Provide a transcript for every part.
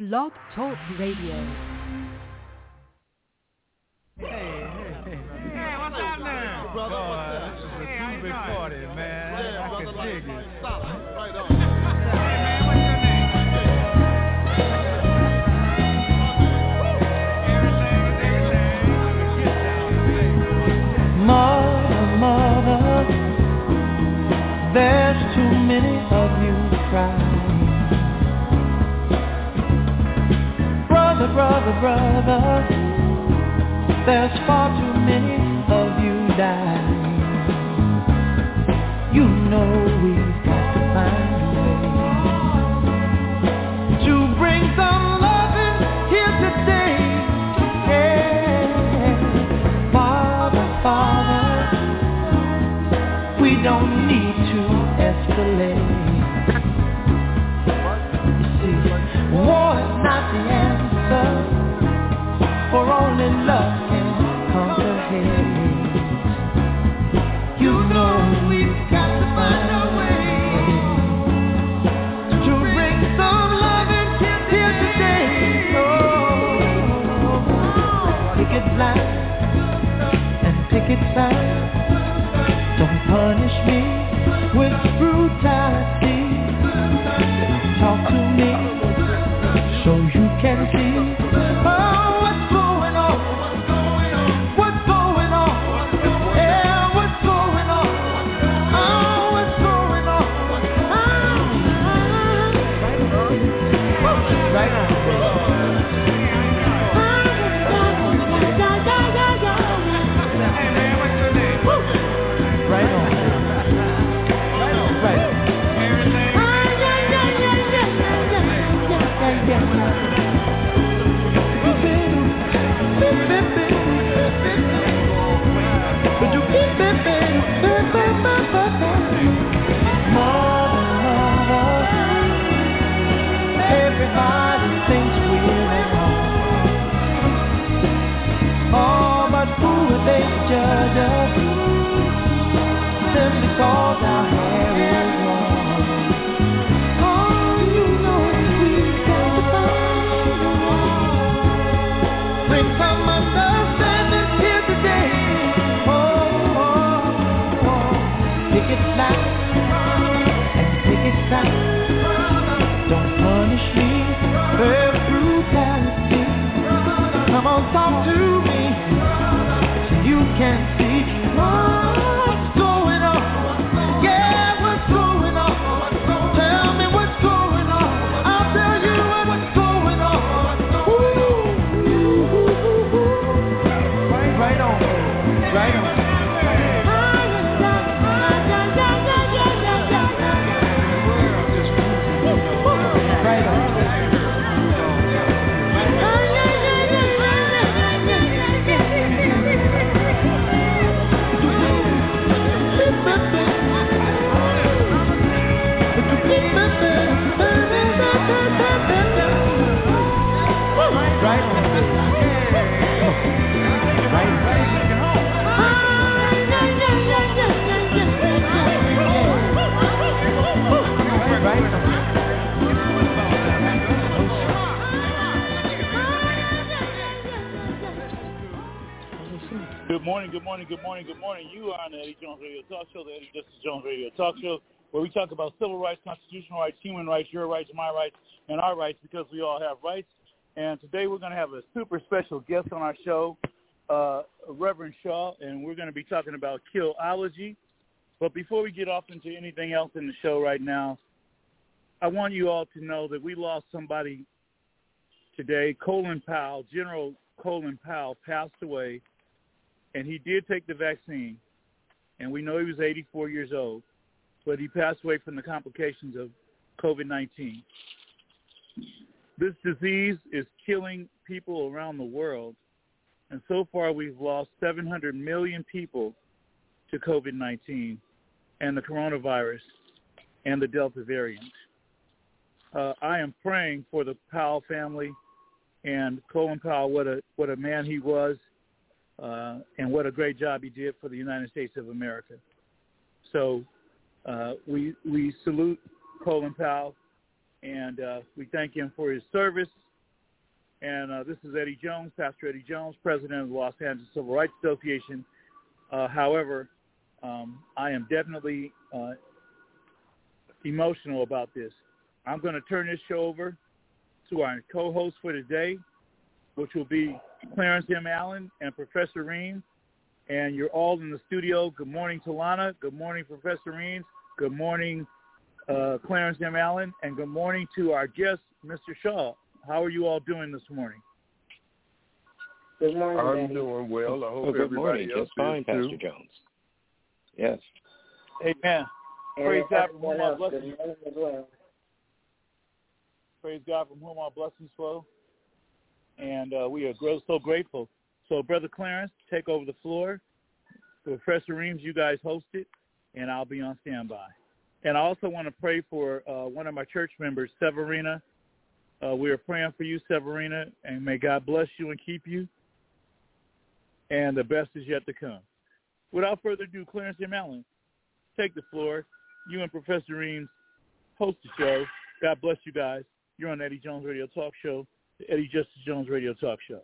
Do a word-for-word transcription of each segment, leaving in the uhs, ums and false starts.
Blog Talk Radio. Hey, hey, hey. Hey, what's up now? Brother, Boy, what's up? this is a Hey, how you two-bit doing? party, man. Yeah, I brother, can like, dig like, it. solid, right on. Hey, man, what's your name? Mother, mother, there's too many of you crying. Brother, brother, brother, there's far too many of you dying. You know we've got to find a way to bring some loving here today. Yeah. Father, Father, we don't need to escalate. You see, war is not the answer, for only love can conquer hate. You know we've got to find a way to bring some loving here today. Oh, pick it blind and pick it fine. Don't punish me with brutality. Talk to me so you can see. Oh, what's going on? What's going on? Yeah, what's going on? Oh, what's going on? Ah, right on. Hey, man, what's your name? Right on. Right on. Right on. Everything? Everybody thinks we're wrong. Oh, but who would they judge us? Simply cause our hair is long. Oh, you know we've got to find a way. Bring some understanding here today. Oh, oh, oh. Pick it flat and pick it sound. Don't punish me with brutality. Come on, talk to me so you can see what's going on. Yeah, what's going on? Tell me what's going on. I'll tell you what's going on. Ooh, right on, right on. Right on. Right on. Right, right. Right on. Good morning, good morning, good morning, good morning. You are on the Eddie Jones Radio Talk Show, the Eddie Justice Jones Radio Talk Show, where we talk about civil rights, constitutional rights, human rights, your rights, my rights, and our rights, because we all have rights. And today we're going to have a super special guest on our show, uh, Reverend Shaw, and we're going to be talking about killology. But before we get off into anything else in the show right now, I want you all to know that we lost somebody today. Colin Powell, General Colin Powell, passed away. And he did take the vaccine, and we know he was eighty-four years old, but he passed away from the complications of covid nineteen. This disease is killing people around the world, and so far we've lost seven hundred million people to covid nineteen and the coronavirus and the Delta variant. Uh, I am praying for the Powell family and Colin Powell, what a, what a man he was. Uh, and what a great job he did for the United States of America. So uh, we we salute Colin Powell, and uh, we thank him for his service And uh, this is Eddie Jones, Pastor Eddie Jones, president of the Los Angeles Civil Rights Association. Uh, however, um, I am definitely uh, emotional about this. I'm going to turn this show over to our co-host for today, which will be Clarence M. Allen and Professor Reams. And you're all in the studio. Good morning, Talana. Good morning, Professor Reams. Good morning, uh, Clarence M. Allen. And good morning to our guest, Mister Shaw. How are you all doing this morning? Good morning, I'm Daddy. doing well. I hope Oh, good everybody morning. else Just fine, is Pastor too. Jones. Yes. Amen. And Praise God from everyone whom our else, blessings. good morning as well. Praise God from whom our blessings flow. And uh, we are gr- so grateful. So, Brother Clarence, take over the floor. Professor Reams, you guys host it, and I'll be on standby. And I also want to pray for uh, one of my church members, Severina. Uh, we are praying for you, Severina, and may God bless you and keep you. And the best is yet to come. Without further ado, Clarence M. Allen, take the floor. You and Professor Reams host the show. God bless you guys. You're on Eddie Jones Radio Talk Show, the Eddie Justice Jones Radio Talk Show.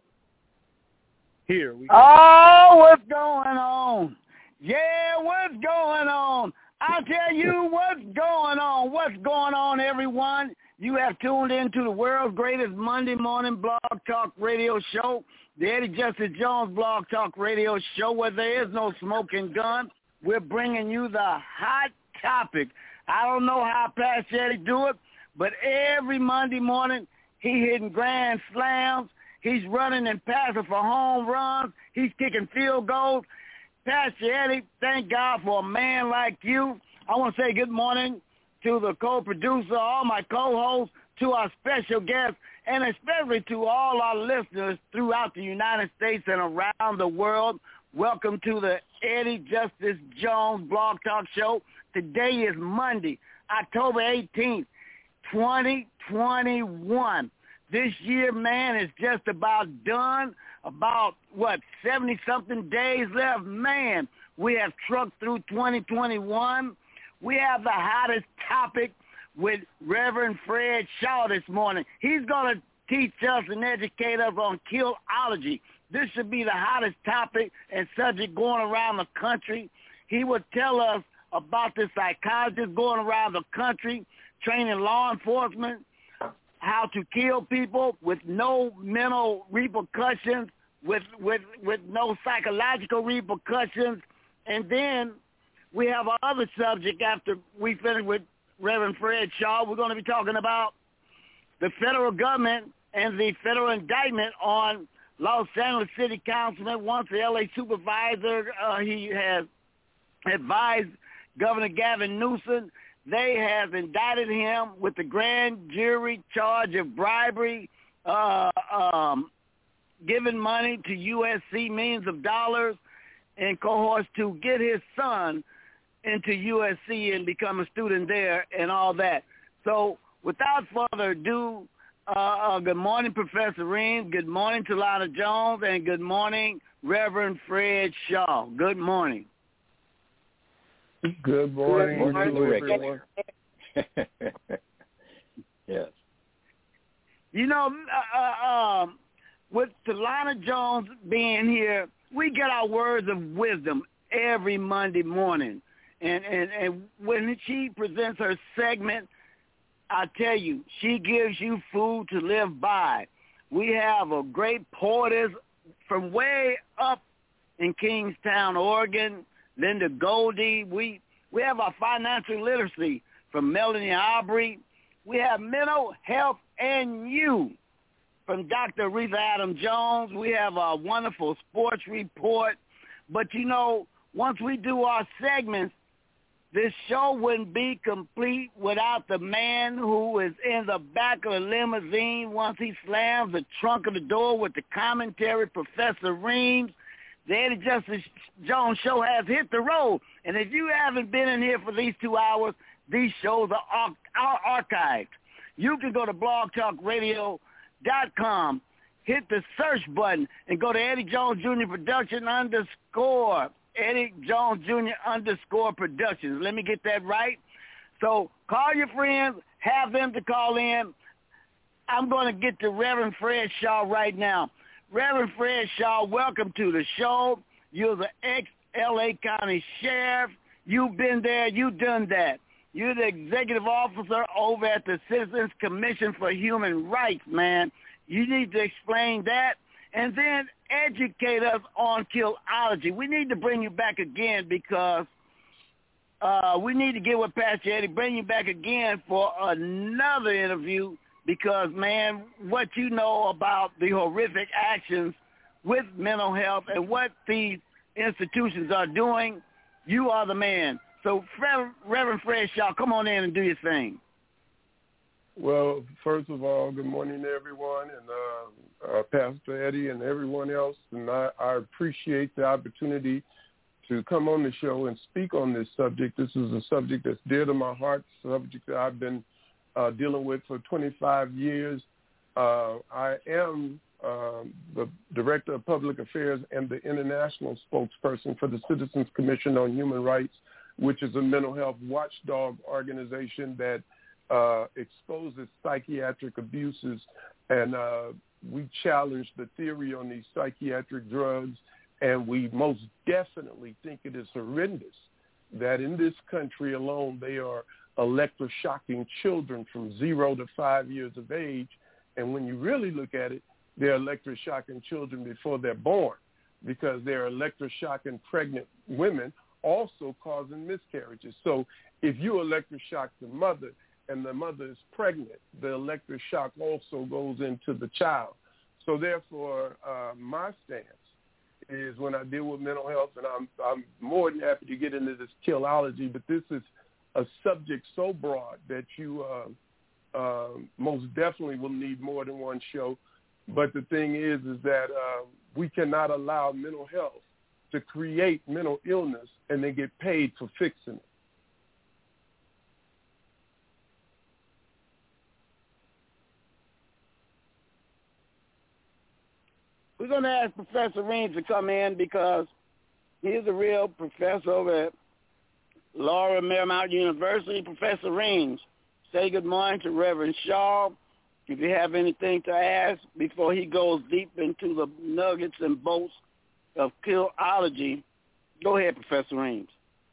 Here we go. Oh, what's going on? Yeah, what's going on? I'll tell you what's going on. What's going on, everyone? You have tuned into the world's greatest Monday morning blog talk radio show, the Eddie Justice Jones Blog Talk Radio Show, where there is no smoking gun. We're bringing you the hot topic. I don't know how Pastor Eddie do it, but every Monday morning he hitting grand slams. He's running and passing for home runs. He's kicking field goals. Pastor Eddie, thank God for a man like you. I want to say good morning to the co-producer, all my co-hosts, to our special guests, and especially to all our listeners throughout the United States and around the world. Welcome to the Eddie Justice Jones Blog Talk Show. Today is Monday, October eighteenth, twenty twenty-one. This year, man, is just about done. About, what, seventy-something days left. Man, we have trucked through twenty twenty-one. We have the hottest topic with Reverend Fred Shaw this morning. He's going to teach us and educate us on killology. This should be the hottest topic and subject going around the country. He will tell us about the psychologists going around the country, training law enforcement, how to kill people with no mental repercussions, with, with, with no psychological repercussions. And then we have our other subject after we finish with Reverend Fred Shaw. We're going to be talking about the federal government and the federal indictment on Los Angeles City Councilman, once the L A supervisor. Uh, he has advised Governor Gavin Newsom. They have indicted him with the grand jury charge of bribery, uh, um, giving money to U S C, millions of dollars, and cohorts to get his son into U S C and become a student there and all that. So without further ado, uh, uh, good morning, Professor Reams. Good morning, Talana Jones. And good morning, Reverend Fred Shaw. Good morning. Good morning, Good morning. to everyone. Yes. You know, uh, uh, um, with Talana Jones being here, we get our words of wisdom every Monday morning. And, and, and when she presents her segment, I tell you, she gives you food to live by. We have a great poetess from way up in Kingstown, Oregon, Linda Goldie. We we have our financial literacy from Melanie Aubrey. We have mental health and you from Doctor Aretha Adam Jones. We have a wonderful sports report. But, you know, once we do our segments, this show wouldn't be complete without the man who is in the back of the limousine once he slams the trunk of the door with the commentary, Professor Reams. The Eddie Justice Jones Show has hit the road. And if you haven't been in here for these two hours, these shows are, are archived. You can go to blog talk radio dot com, hit the search button, and go to Eddie Jones Junior Production underscore Eddie Jones Junior underscore Productions. Let me get that right. So call your friends, have them to call in. I'm going to get to Reverend Fred Shaw right now. Reverend Fred Shaw, welcome to the show. You're the ex-L A County Sheriff. You've been there. You've done that. You're the executive officer over at the Citizens Commission for Human Rights, man. You need to explain that and then educate us on Killology. We need to bring you back again because uh, we need to get with Pastor Eddie, bring you back again for another interview because, man, what you know about the horrific actions with mental health and what these institutions are doing, you are the man. So, Reverend Fred Shaw, come on in and do your thing. Well, first of all, good morning to everyone, and uh, uh, Pastor Eddie and everyone else. And I, I appreciate the opportunity to come on the show and speak on this subject. This is a subject that's dear to my heart, a subject that I've been uh, dealing with for twenty-five years. Uh, I am uh, the Director of Public Affairs and the international spokesperson for the Citizens Commission on Human Rights, which is a mental health watchdog organization that uh, exposes psychiatric abuses. And uh, we challenge the theory on these psychiatric drugs, and we most definitely think it is horrendous that in this country alone they are electroshocking children from zero to five years of age. And when you really look at it, they're electroshocking children before they're born because they're electroshocking pregnant women, also causing miscarriages. So if you electroshock the mother and the mother is pregnant, the electroshock also goes into the child. So therefore, uh, my stance is when I deal with mental health, and I'm, I'm more than happy to get into this Killology, but this is a subject so broad that you uh, uh, most definitely will need more than one show. But the thing is, is that uh, we cannot allow mental health to create mental illness and then get paid for fixing it. We're going to ask Professor Reams to come in because he's a real professor over at Laurel Marymount University. Professor Reams, say good morning to Reverend Shaw. If you have anything to ask before he goes deep into the nuggets and bolts of Killology, go ahead, Professor Reams.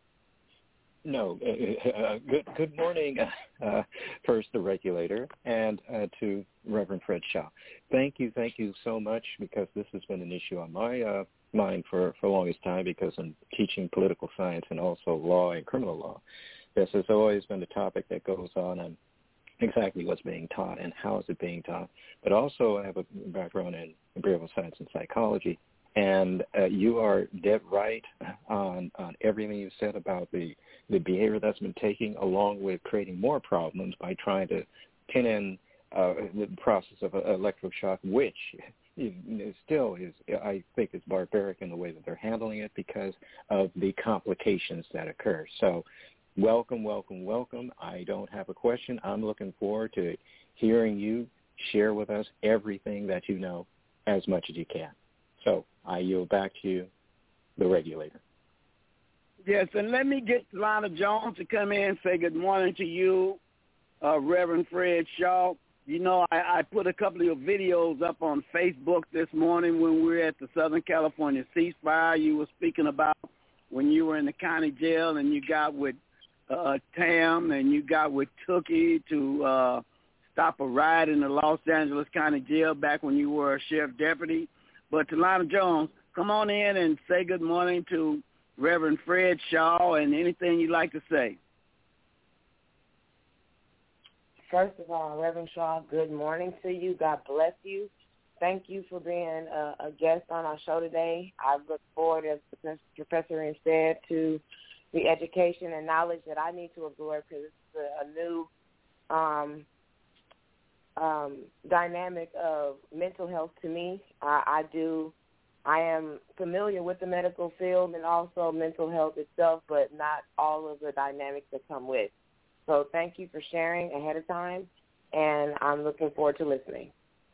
No, uh, uh, good good morning, uh, first the regulator, and uh, to Reverend Fred Shaw. Thank you, thank you so much, because this has been an issue on my uh, mind for, for the longest time, because I'm teaching political science and also law and criminal law. This has always been a topic that goes on and exactly what's being taught and how is it being taught. But also I have a background in behavioral science and psychology, and uh, you are dead right on, on everything you said about the the behavior that's been taking, along with creating more problems by trying to pin in uh, the process of electroshock, which is still is, I think, is barbaric in the way that they're handling it because of the complications that occur. So welcome, welcome, welcome. I don't have a question. I'm looking forward to hearing you share with us everything that you know as much as you can. So I yield back to you, the regulator. Yes, and let me get Lana Jones to come in and say good morning to you, uh, Reverend Fred Shaw. You know, I, I put a couple of your videos up on Facebook this morning when we were at the Southern California ceasefire. You were speaking about when you were in the county jail and you got with uh, Tam and you got with Tookie to uh, stop a riot in the Los Angeles County Jail back when you were a sheriff deputy. But to Lana Jones, come on in and say good morning to Reverend Fred Shaw and anything you'd like to say. First of all, Reverend Shaw, good morning to you. God bless you. Thank you for being a, a guest on our show today. I look forward, as Professor Reams said, to the education and knowledge that I need to absorb because this is a, a new um, um, dynamic of mental health to me. I, I do. I am familiar with the medical field and also mental health itself, but not all of the dynamics that come with. So thank you for sharing ahead of time, and I'm looking forward to listening.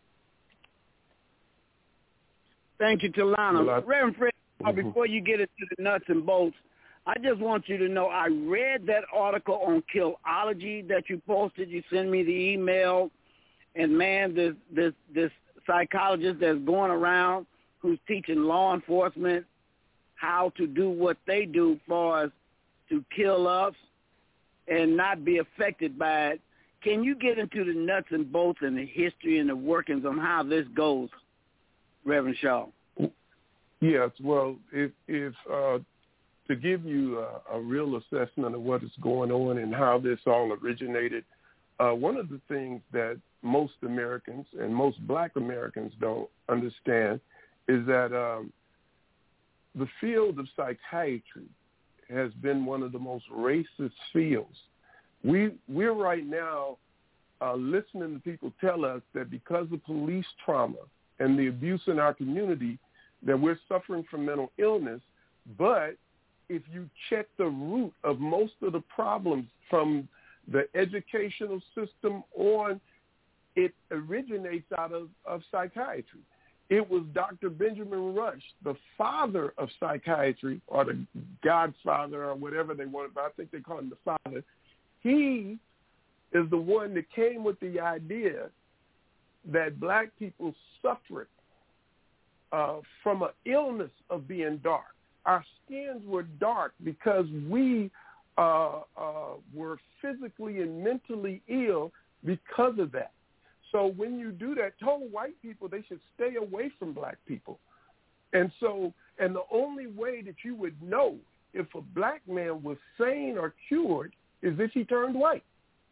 Thank you, Talana. Well, I, Reverend Fred, mm-hmm. before you get into the nuts and bolts, I just want you to know I read that article on Killology that you posted. You sent me the email, And man, this this this psychologist that's going around who's teaching law enforcement how to do what they do for us to kill us and not be affected by it. Can you get into the nuts and bolts and the history and the workings on how this goes, Reverend Shaw? Yes. Well, if if uh, to give you a, a real assessment of what is going on and how this all originated, uh, one of the things that most Americans and most Black Americans don't understand is that um, the field of psychiatry has been one of the most racist fields. We, we're right now uh, listening to people tell us that because of police trauma and the abuse in our community, that we're suffering from mental illness. But if you check the root of most of the problems from the educational system on, it originates out of, of psychiatry. It was Doctor Benjamin Rush, the father of psychiatry, or the godfather, or whatever they want, but I think they call him the father. He is the one that came with the idea that Black people suffered uh, from an illness of being dark. Our skins were dark because we uh, uh, were physically and mentally ill because of that. So when you do that, told white people they should stay away from Black people. And so, and the only way that you would know if a Black man was sane or cured is if he turned white.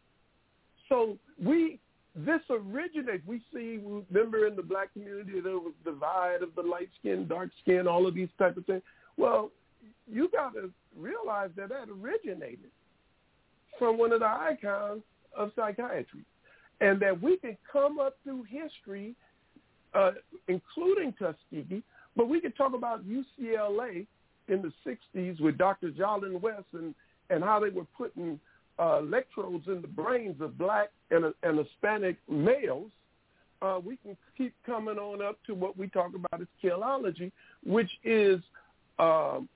So we, this originates, we see, remember in the Black community there was divide of the light skin, dark skin, all of these type of things. Well, you got to realize that that originated from one of the icons of psychiatry. And that we can come up through history, uh, including Tuskegee, but we can talk about U C L A in the sixties with Doctor Jolin West and, and how they were putting uh, electrodes in the brains of Black and, uh, and Hispanic males. Uh, we can keep coming on up to what we talk about as killology, which is um,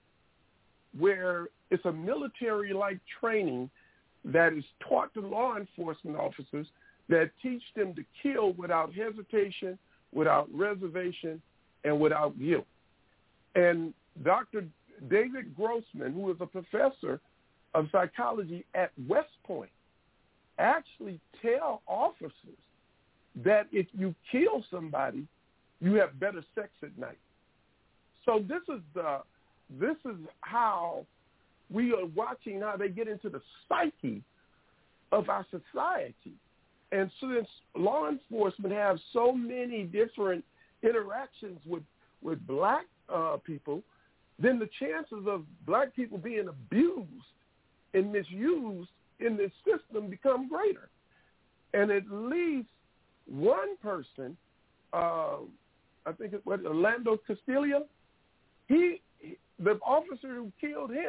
where it's a military-like training that is taught to law enforcement officers that teach them to kill without hesitation, without reservation, and without guilt. And Doctor David Grossman, who is a professor of psychology at West Point, actually tell officers that if you kill somebody, you have better sex at night. So this is the this is how we are watching how they get into the psyche of our society. And since law enforcement have so many different interactions with, with Black uh, people, then the chances of Black people being abused and misused in this system become greater. And at least one person, uh, I think it was Orlando Castillo, he, the officer who killed him,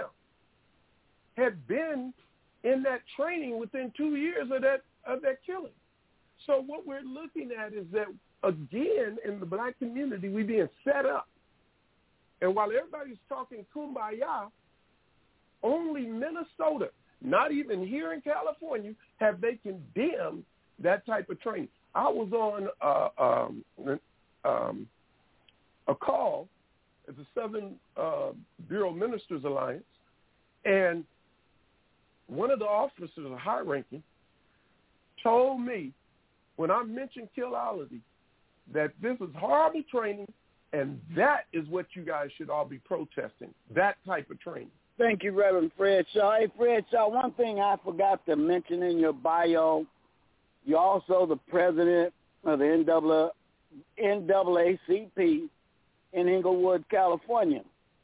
had been in that training within two years of that of that killing. So what we're looking at is that, again, in the Black community, we're being set up. And while everybody's talking kumbaya, only Minnesota, not even here in California, have they condemned that type of training. I was on uh, um, um, a call at the Southern uh, Bureau Ministers Alliance, and one of the officers, a high-ranking, told me when I mentioned killology that this is horrible training, and that is what you guys should all be protesting, that type of training. Thank you, Reverend Fred Shaw. Hey, Fred Shaw, one thing I forgot to mention in your bio, you're also the president of the N double A C P in Inglewood, California.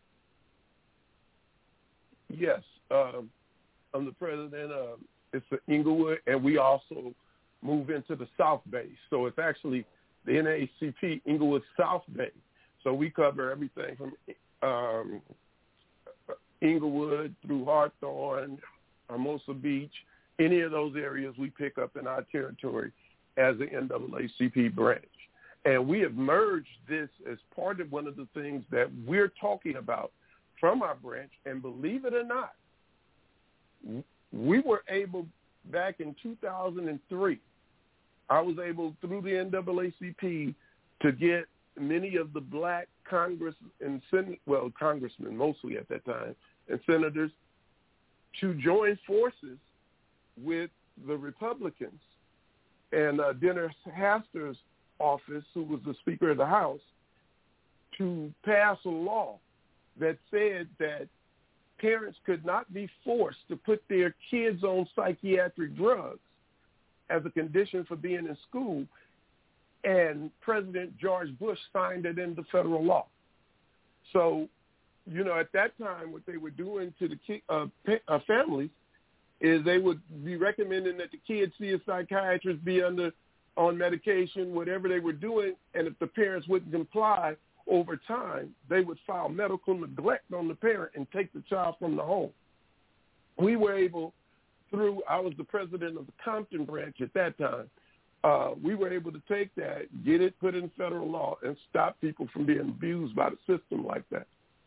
Yes. Um, I'm the president of it's the Inglewood, and we also move into the South Bay. So it's actually the N double A C P Inglewood South Bay. So we cover everything from um, Inglewood through Hawthorne, Hermosa Beach, any of those areas we pick up in our territory as the N double A C P branch. And we have merged this as part of one of the things that we're talking about from our branch. And believe it or not, we were able back in two thousand three, I was able, through the N double A C P, to get many of the black Congress and Sen- well, congressmen mostly at that time, and senators to join forces with the Republicans. And uh, Dennis Hastert office, who was the Speaker of the House, to pass a law that said that parents could not be forced to put their kids on psychiatric drugs as a condition for being in school, and President George Bush signed it into federal law. So, you know, at that time, what they were doing to the ki- uh, uh, families is they would be recommending that the kids see a psychiatrist, be under on medication, whatever they were doing, and if the parents wouldn't comply over time, they would file medical neglect on the parent and take the child from the home. We were able, through, I was the president of the Compton branch at that time, uh, we were able to take that, get it put in federal law, and stop people from being abused by the system like that.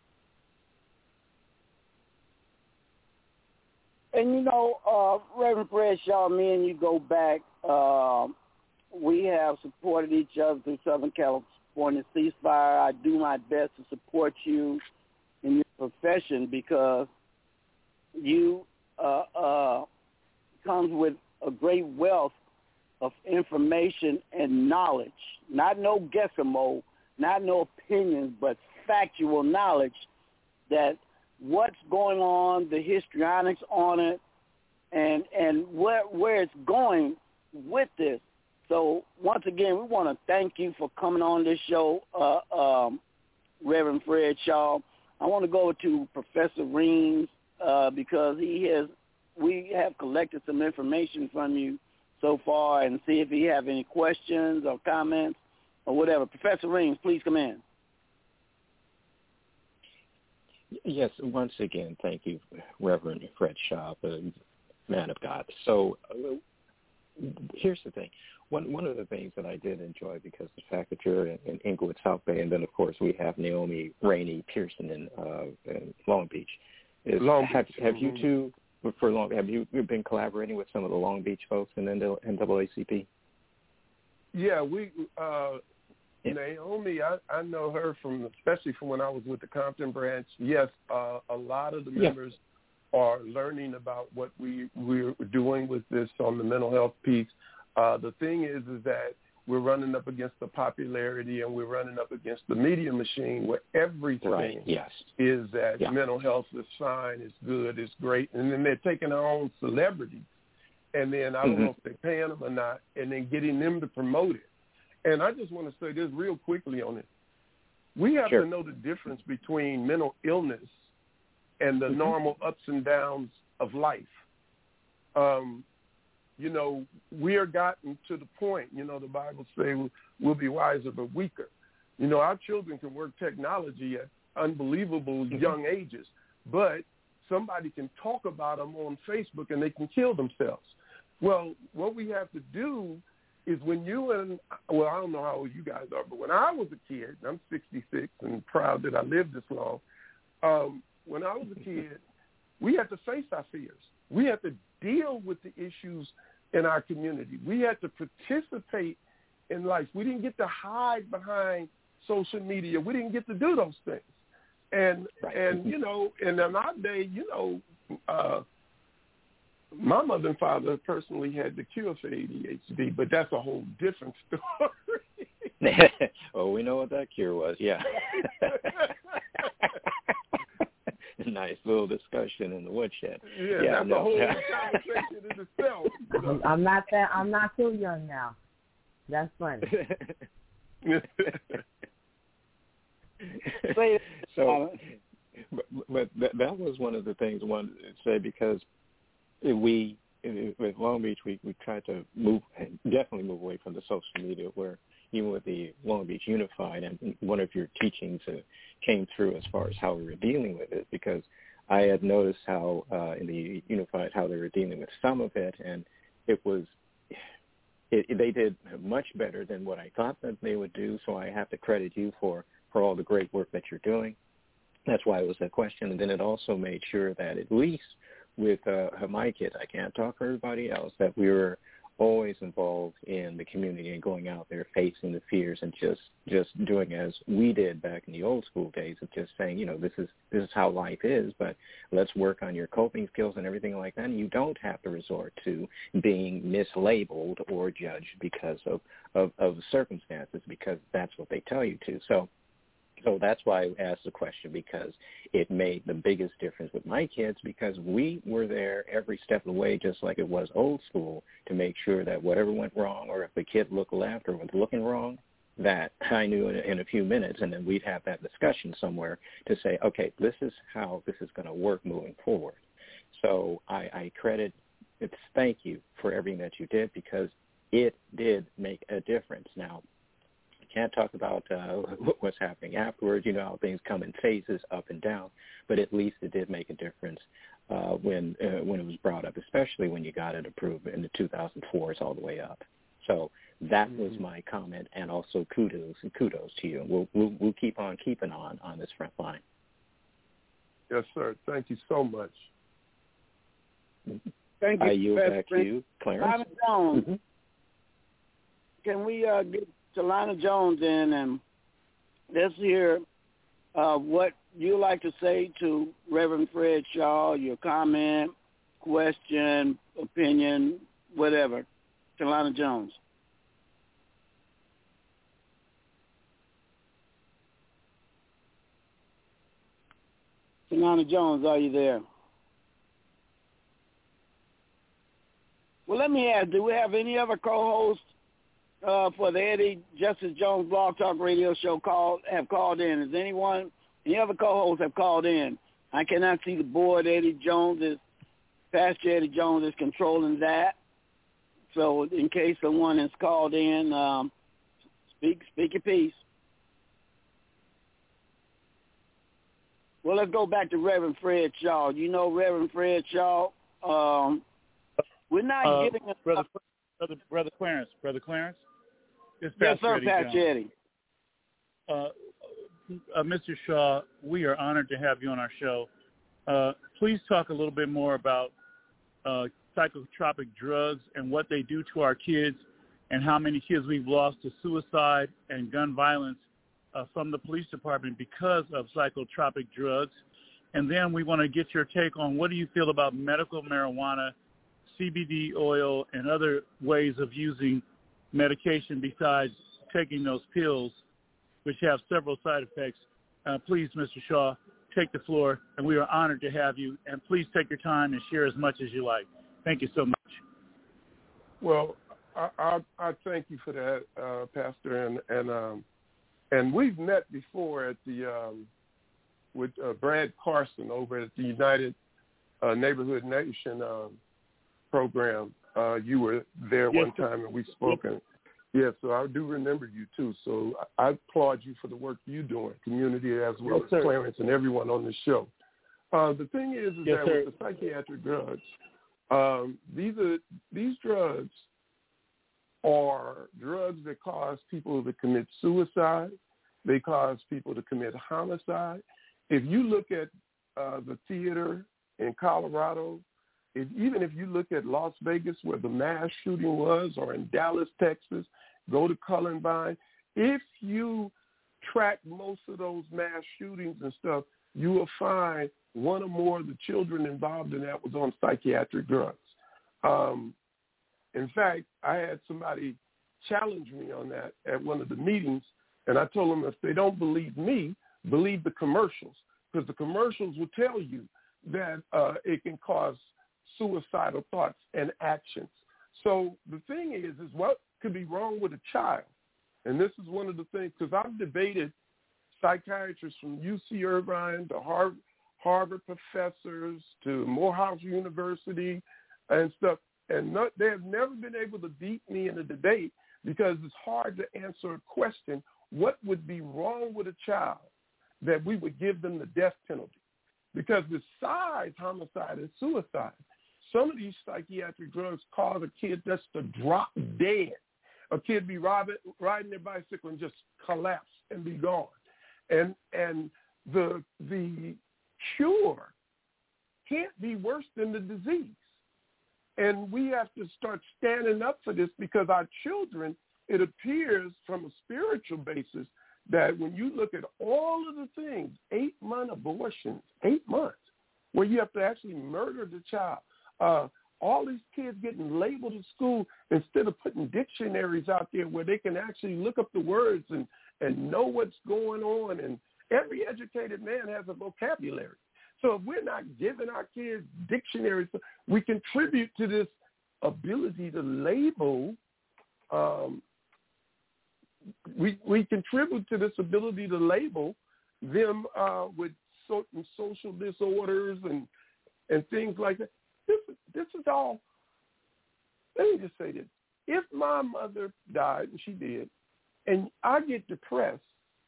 And, you know, uh, Reverend Fred Shaw, me and you go back. Uh, we have supported each other through Southern California ceasefire. I do my best to support you in your profession because you uh, uh, comes with a great wealth of information and knowledge. Not no guessimo, not no opinions, but factual knowledge that what's going on, the histrionics on it, and and where where it's going with this. So once again, we want to thank you for coming on this show, uh, um, Reverend Fred Shaw. I want to go to Professor Reams uh, because he has we have collected some information from you so far, and see if you have any questions or comments or whatever. Professor Reams, please come in. Yes, once again, thank you, Reverend Fred Shaw, the man of God. So uh, here's the thing. One one of the things that I did enjoy, because the fact that you're in, in Inglewood, South Bay, and then, of course, we have Naomi Rainey Pearson in, uh, in Long Beach. Is, Long Beach. Have, have you two, for long, have you been collaborating with some of the Long Beach folks in N double A C P? Yeah, we uh, yeah. Naomi, I, I know her from, especially from when I was with the Compton branch. Yes, uh, a lot of the members yeah. are learning about what we, we're doing with this on the mental health piece. Uh, the thing is, is that we're running up against the popularity and we're running up against the media machine where everything right. yes. is that yeah. mental health is fine, it's good, it's great. And then they're taking their own celebrities. And then I don't mm-hmm. know if they're paying them or not, and then getting them to promote it. And I just want to say this real quickly on it. We have sure. to know the difference between mental illness and the mm-hmm. normal ups and downs of life. Um, you know, we are gotten to the point, you know, the Bible says we'll be wiser but weaker. You know, our children can work technology at unbelievable mm-hmm. young ages, but somebody can talk about them on Facebook and they can kill themselves. Well, what we have to do is when you and, well, I don't know how old you guys are, but when I was a kid, I'm sixty-six and proud that I lived this long, um, when I was a kid, we had to face our fears. We had to deal with the issues in our community. We had to participate in life. We didn't get to hide behind social media. We didn't get to do those things. And, right. and you know, and in our day, you know, uh, my mother and father personally had the cure for A D H D, but that's a whole different story. Oh, we know what that cure was, yeah. Nice little discussion in the woodshed. Yeah, yeah that's no. a whole conversation in itself. So. I'm not that. I'm not too young now. That's funny. so, but, but that, that was one of the things I wanted to say, because we, with Long Beach, we, we tried to move, definitely move away from the social media, where even with the Long Beach Unified, and one of your teachings uh, came through as far as how we were dealing with it, because I had noticed how uh, in the Unified, how they were dealing with some of it, and it was, it, they did much better than what I thought that they would do, so I have to credit you for, for all the great work that you're doing. That's why it was a question, and then it also made sure that at least with uh, my kids, I can't talk for everybody else, that we were always involved in the community and going out there, facing the fears, and just just doing as we did back in the old school days of just saying, you know, this is this is how life is, but let's work on your coping skills and everything like that. And you don't have to resort to being mislabeled or judged because of, of, of circumstances, because that's what they tell you to. So So that's why I asked the question, because it made the biggest difference with my kids, because we were there every step of the way, just like it was old school, to make sure that whatever went wrong, or if the kid looked left or was looking wrong, that I knew in, in a few minutes, and then we'd have that discussion somewhere to say, okay, this is how this is going to work moving forward. So I, I credit, it's thank you for everything that you did, because it did make a difference. Now, can't talk about uh, what's happening afterwards. You know how things come in phases, up and down, but at least it did make a difference uh, when uh, when it was brought up, especially when you got it approved in the two thousand fours all the way up. So that mm-hmm. was my comment, and also kudos and kudos to you. We'll, we'll we'll keep on keeping on on this front line. Yes, sir. Thank you so much. Thank you. I yield back to you, Clarence. Jones, mm-hmm. Can we uh, get Talana Jones in, and let's hear uh, what you like to say to Reverend Fred Shaw, your comment, question, opinion, whatever. Talana Jones. Talana Jones, are you there? Well, let me ask, do we have any other co-hosts Uh, for the Eddie Justice Jones Blog Talk Radio Show called have called in? Is anyone, any other co-hosts have called in? I cannot see the board. Eddie Jones is, Pastor Eddie Jones is controlling that. So in case someone has called in, um, speak speak your piece. Well, let's go back to Reverend Fred Shaw. You know Reverend Fred Shaw. Um, we're not uh, giving a brother, brother, brother Clarence, brother Clarence. It's yes, Pastor sir, Eddie Pastor Jones. Eddie. Uh, uh, Mister Shaw, we are honored to have you on our show. Uh, please talk a little bit more about uh, psychotropic drugs and what they do to our kids, and how many kids we've lost to suicide and gun violence uh, from the police department because of psychotropic drugs. And then we want to get your take on, what do you feel about medical marijuana, C B D oil, and other ways of using medication besides taking those pills, which have several side effects. Uh, please, Mister Shaw, take the floor, and we are honored to have you. And please take your time and share as much as you like. Thank you so much. Well, I, I, I thank you for that, uh, Pastor, and and um, and we've met before at the um, with uh, Brad Carson over at the United uh, Neighborhood Nation um, program. Uh, you were there yes, one time, and we've spoken. Yeah, so I do remember you, too. So I applaud you for the work you're doing, community as well yes, as sir. Clarence and everyone on the show. Uh, the thing is, is yes, that sir. with the psychiatric drugs, um, these are these drugs are drugs that cause people to commit suicide. They cause people to commit homicide. If you look at uh, the theater in Colorado, If, even if you look at Las Vegas, where the mass shooting was, or in Dallas, Texas, go to Columbine. If you track most of those mass shootings and stuff, you will find one or more of the children involved in that was on psychiatric drugs. Um, in fact, I had somebody challenge me on that at one of the meetings, and I told them, if they don't believe me, believe the commercials, because the commercials will tell you that uh, it can cause suicidal thoughts and actions. So the thing is, is what could be wrong with a child? And this is one of the things, because I've debated psychiatrists from U C Irvine to Harvard, Harvard professors to Morehouse University and stuff, and not, they have never been able to beat me in a debate, because it's hard to answer a question, what would be wrong with a child that we would give them the death penalty? Because besides homicide and suicide, some of these psychiatric drugs cause a kid just to drop dead. A kid be riding, riding their bicycle and just collapse and be gone. And and the the cure can't be worse than the disease. And we have to start standing up for this because our children, it appears from a spiritual basis that when you look at all of the things, eight-month abortions, eight months, where you have to actually murder the child, uh, all these kids getting labeled at school instead of putting dictionaries out there where they can actually look up the words and, and know what's going on. And every educated man has a vocabulary. So if we're not giving our kids dictionaries, we contribute to this ability to label. Um, we we contribute to this ability to label them uh, with certain social disorders and and things like that. This this is all. Let me just say this: if my mother died, and she did, and I get depressed,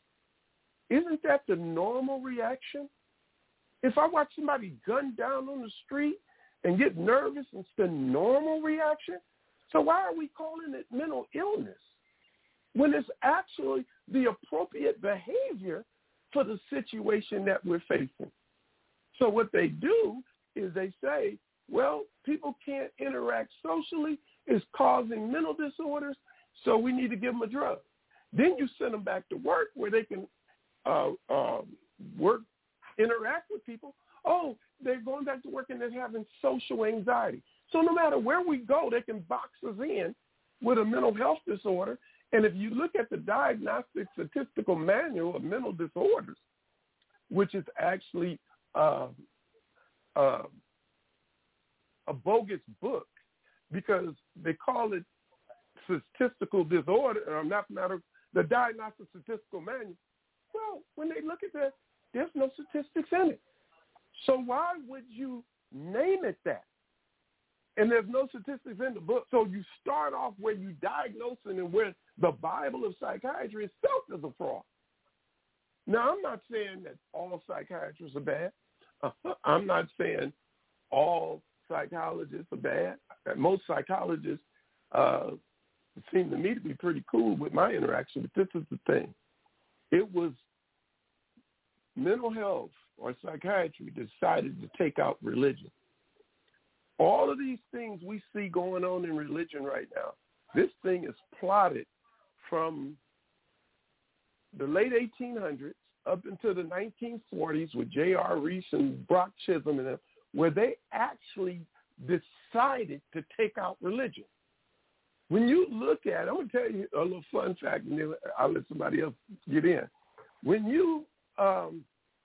isn't that the normal reaction? If I watch somebody gunned down on the street and get nervous, it's the normal reaction. So why are we calling it mental illness when it's actually the appropriate behavior for the situation that we're facing? So what they do is they say, well, people can't interact socially. It's causing mental disorders, so we need to give them a drug. Then you send them back to work where they can uh, uh, work, interact with people. Oh, they're going back to work and they're having social anxiety. So no matter where we go, they can box us in with a mental health disorder. And if you look at the Diagnostic Statistical Manual of Mental Disorders, which is actually uh, uh, a bogus book because they call it statistical disorder, or not matter, the Diagnostic Statistical Manual. Well, when they look at that, there's no statistics in it. So why would you name it that? And there's no statistics in the book. So you start off where you diagnosing and where the Bible of psychiatry itself is a fraud. Now, I'm not saying that all psychiatrists are bad. I'm not saying all psychologists are bad. Most psychologists uh, seem to me to be pretty cool with my interaction, but this is the thing. It was mental health or psychiatry decided to take out religion. All of these things we see going on in religion right now, this thing is plotted from the late eighteen hundreds up into the nineteen forties with J R Reese and Brock Chisholm and them, where they actually decided to take out religion. When you look at it, I'm going to tell you a little fun fact, and then I'll let somebody else get in. When you um,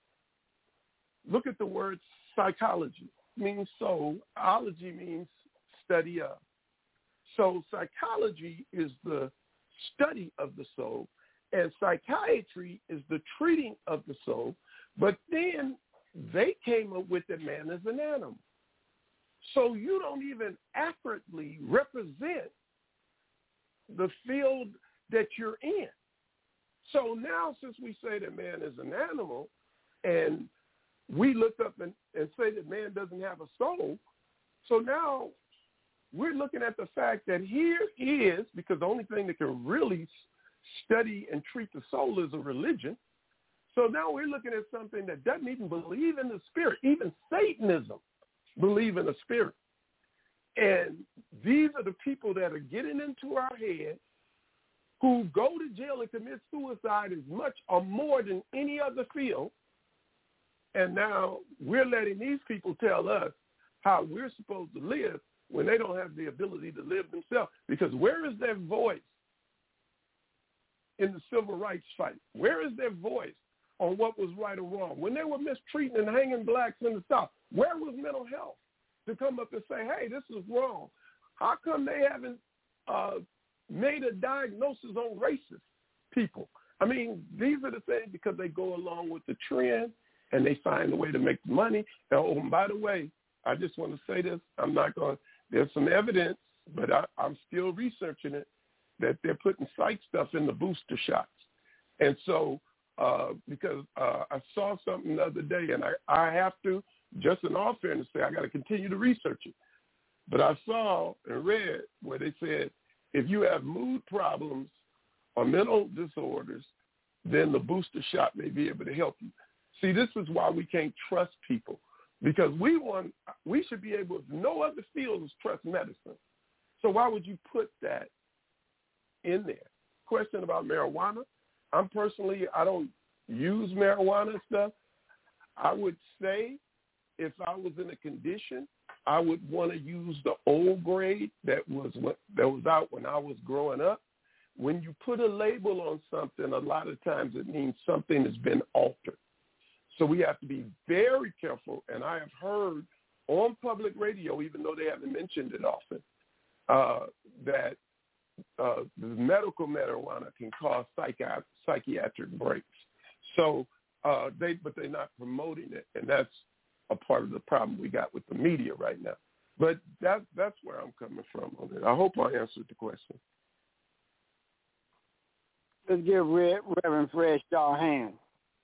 look at the word psychology, it means soul. Ology means study of. So psychology is the study of the soul, and psychiatry is the treating of the soul. But then they came up with that man as an animal. So you don't even accurately represent the field that you're in. So now since we say that man is an animal and we look up and, and say that man doesn't have a soul, so now we're looking at the fact that here is, because the only thing that can really study and treat the soul is a religion. So now we're looking at something that doesn't even believe in the spirit. Even Satanism believes in a spirit. And these are the people that are getting into our head who go to jail and commit suicide as much or more than any other field. And now we're letting these people tell us how we're supposed to live when they don't have the ability to live themselves. Because where is their voice in the civil rights fight? Where is their voice on what was right or wrong? When they were mistreating and hanging blacks in the South, where was mental health to come up and say, hey, this is wrong? How come they haven't uh, made a diagnosis on racist people? I mean, these are the things because they go along with the trend and they find a way to make money. And, oh, and by the way, I just want to say this. I'm not going to, there's some evidence, but I, I'm still researching it, that they're putting psych stuff in the booster shots. And so uh, because uh, I saw something the other day, and I, I have to, just in all fairness, say I got to continue to research it. But I saw and read where they said if you have mood problems or mental disorders, then the booster shot may be able to help you. See, this is why we can't trust people. because we want, we should be able, no other field is trust medicine. So why would you put that in there? Question about marijuana. I'm personally, I don't use marijuana stuff. I would say if I was in a condition, I would want to use the old grade that was that was out when I was growing up. When you put a label on something, a lot of times it means something has been altered. So we have to be very careful. And I have heard on public radio, even though they haven't mentioned it often, uh, that uh, the medical marijuana can cause psychi- psychiatric breaks. So uh, they, but they're not promoting it, and that's a part of the problem we got with the media right now. But that, that's where I'm coming from on it. I hope I answered the question. Let's give Reverend Fred Shaw a hand.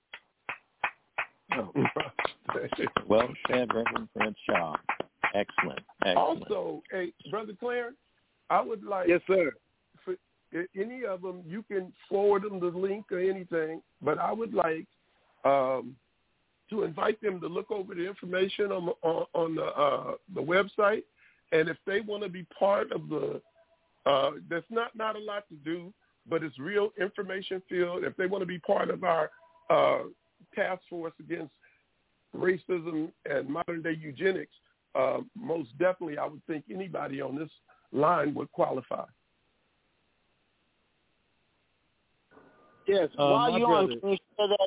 Oh. Well said, Reverend Fred Shaw. Excellent. Excellent. Also, hey, Brother Clarence, I would like, yes, sir. For any of them, you can forward them the link or anything, but I would like um, to invite them to look over the information on, on, on the, uh, the website, and if they want to be part of the, uh, there's not, not a lot to do, but it's real information field. If they want to be part of our uh, task force against racism and modern-day eugenics, uh, most definitely I would think anybody on this line would qualify. Yes. Uh, While you're on, brother, can you share that?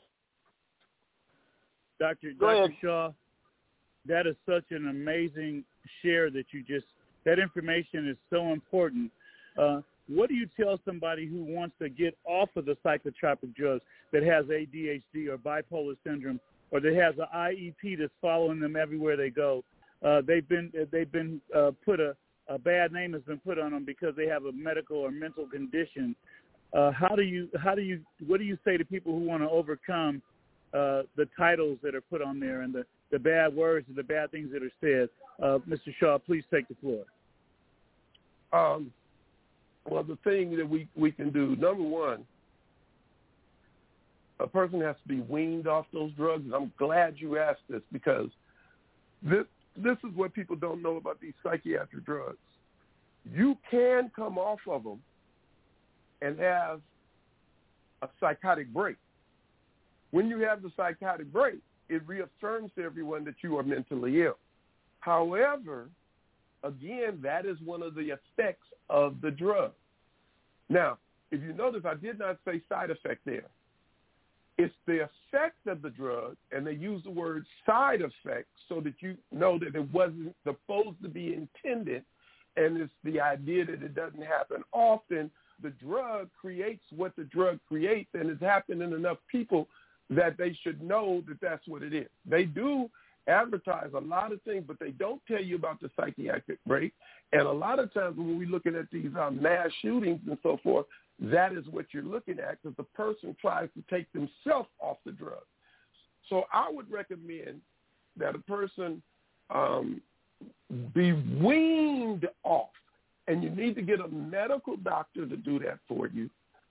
Doctor Go Doctor ahead. Shaw, that is such an amazing share that you just, that information is so important. Uh, what do you tell somebody who wants to get off of the psychotropic drugs that has A D H D or bipolar syndrome, or that has an I E P that's following them everywhere they go? Uh, they've been they've been uh, put a, a bad name has been put on them because they have a medical or mental condition. Uh, how do you how do you what do you say to people who want to overcome uh, the titles that are put on there and the, the bad words and the bad things that are said? Uh, Mister Shaw, please take the floor. Um, well, the thing that we, we can do, number one, a person has to be weaned off those drugs. And I'm glad you asked this because this this is what people don't know about these psychiatric drugs. You can come off of them and have a psychotic break. When you have the psychotic break, it reaffirms to everyone that you are mentally ill. However, again, that is one of the effects of the drug. Now, if you notice, I did not say side effect there. It's the effect of the drug, and they use the word side effect so that you know that it wasn't supposed to be intended, and it's the idea that it doesn't happen often. The drug creates what the drug creates, and it's happening in enough people that they should know that that's what it is. They do advertise a lot of things, but they don't tell you about the psychiatric break. And a lot of times when we're looking at these uh, mass shootings and so forth, that is what you're looking at because the person tries to take themselves off the drug. So I would recommend that a person um, be weaned off, and you need to get a medical doctor to do that for you.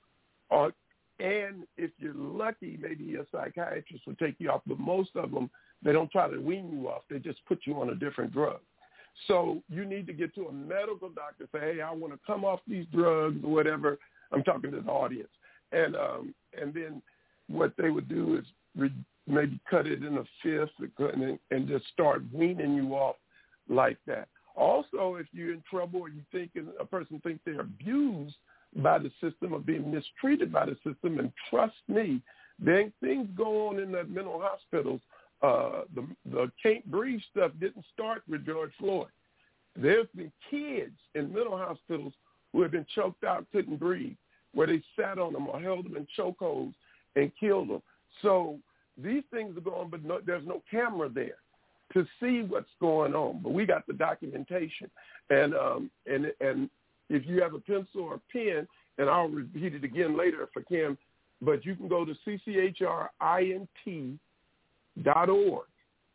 Or, and if you're lucky, maybe a psychiatrist will take you off, but most of them, they don't try to wean you off. They just put you on a different drug. So you need to get to a medical doctor, say, hey, I want to come off these drugs or whatever. I'm talking to the audience. And um, and then what they would do is re- maybe cut it in a fifth and, and just start weaning you off like that. Also, if you're in trouble or you think a person thinks they're abused by the system or being mistreated by the system, and trust me, there things go on in the mental hospitals. Uh, the, the can't breathe stuff didn't start with George Floyd. There's been kids in mental hospitals who have been choked out, couldn't breathe, where they sat on them or held them in chokeholds and killed them. So these things are going, but no, there's no camera there to see what's going on. But we got the documentation. And um, and and if you have a pencil or a pen, and I'll repeat it again later if I can, but you can go to C C H R I N T dot org,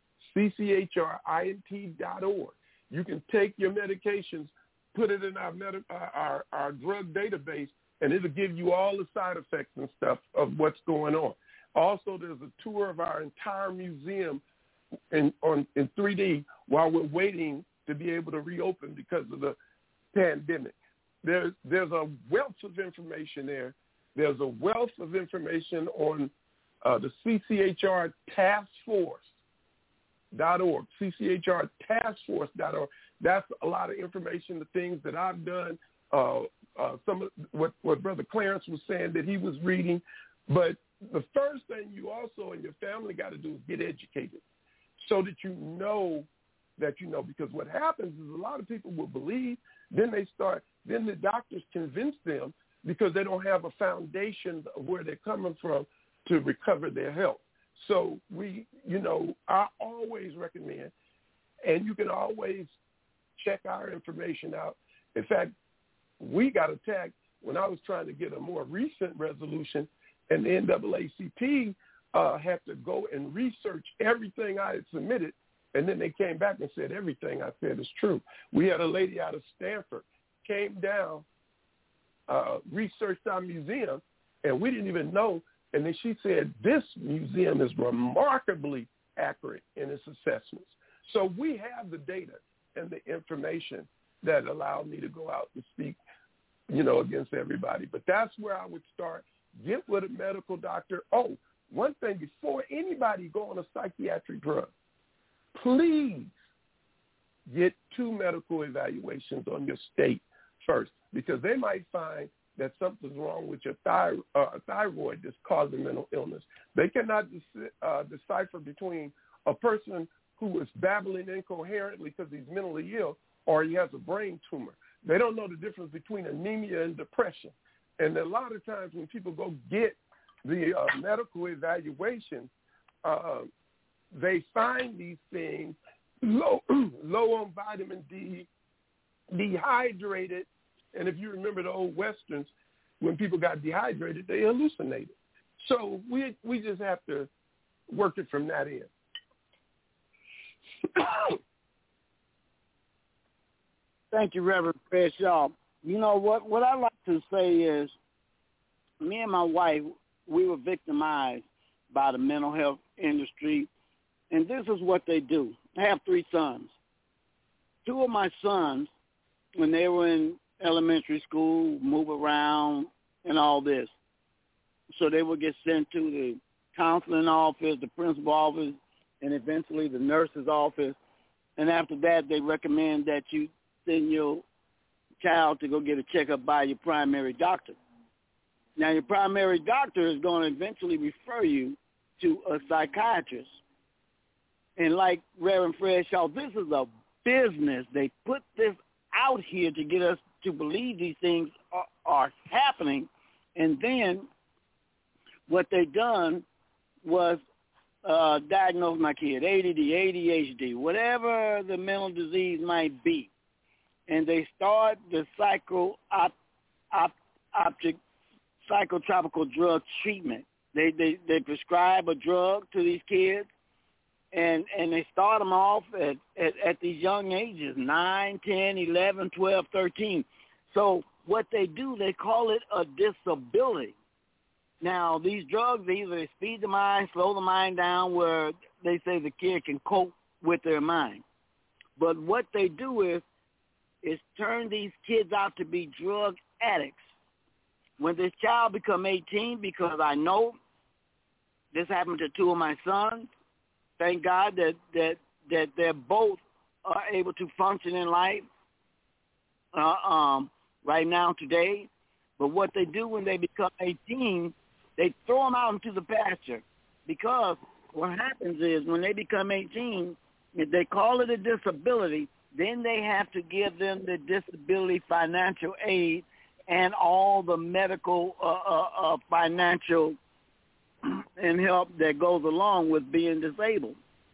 C C H R I N T dot org. You can take your medications, put it in our, med- our our drug database, and it'll give you all the side effects and stuff of what's going on. Also, there's a tour of our entire museum in on in three D while we're waiting to be able to reopen because of the pandemic. There's there's a wealth of information there. There's a wealth of information on uh, the C C H R Task Force dot org, C C H R Task Force dot org. That's a lot of information, the things that I've done, uh, uh, some of what, what Brother Clarence was saying that he was reading. But the first thing you also and your family got to do is get educated so that you know that you know. Because what happens is a lot of people will believe, then they start, then the doctors convince them because they don't have a foundation of where they're coming from to recover their health. So we, you know, I always recommend, and you can always check our information out. In fact, we got attacked when I was trying to get a more recent resolution, and the N double A C P uh, had to go and research everything I had submitted, and then they came back and said everything I said is true. We had a lady out of Stanford came down, uh, researched our museum, and we didn't even know. And then she said, this museum is remarkably accurate in its assessments. So we have the data and the information that allowed me to go out and speak, you know, against everybody. But that's where I would start. Get with a medical doctor. Oh, one thing, before anybody go on a psychiatric drug, please get two medical evaluations on your state first, because they might find that something's wrong with your thy- uh, thyroid that's causing mental illness. They cannot de- uh, decipher between a person who is babbling incoherently because he's mentally ill or he has a brain tumor. They don't know the difference between anemia and depression. And a lot of times when people go get the uh, medical evaluation, uh, they find these things low, low on vitamin D, dehydrated. And if you remember the old Westerns, when people got dehydrated, they hallucinated. So we we just have to work it from that end. Thank you, Reverend Fred Shaw. You know, what, what I like to say is, me and my wife, we were victimized by the mental health industry, and this is what they do. I have three sons. Two of my sons, when they were in elementary school, move around and all this, so they would get sent to the counseling office, the principal office, and eventually the nurse's office. And after that, they recommend that you send your child to go get a checkup by your primary doctor. Now, your primary doctor is going to eventually refer you to a psychiatrist. And like Reverend Fred Shaw, this is a business. They put this out here to get us to believe these things are, are happening. And then what they done was uh, diagnose my kid, A D D, A D H D, whatever the mental disease might be. And they start the psycho op, op, object, psychotropical drug treatment. They, they they prescribe a drug to these kids, and and they start them off at, at, at these young ages, nine, ten, eleven, twelve, thirteen. So what they do, they call it a disability. Now, these drugs, either they speed the mind, slow the mind down, where they say the kid can cope with their mind. But what they do is, is turn these kids out to be drug addicts. When this child become eighteen, because I know this happened to two of my sons, thank God that, that, that they're both are able to function in life uh, um, right now today. But what they do when they become eighteen, they throw them out into the pasture, because what happens is when they become eighteen, if they call it a disability, then they have to give them the disability financial aid and all the medical uh, uh, uh, financial and help that goes along with being disabled.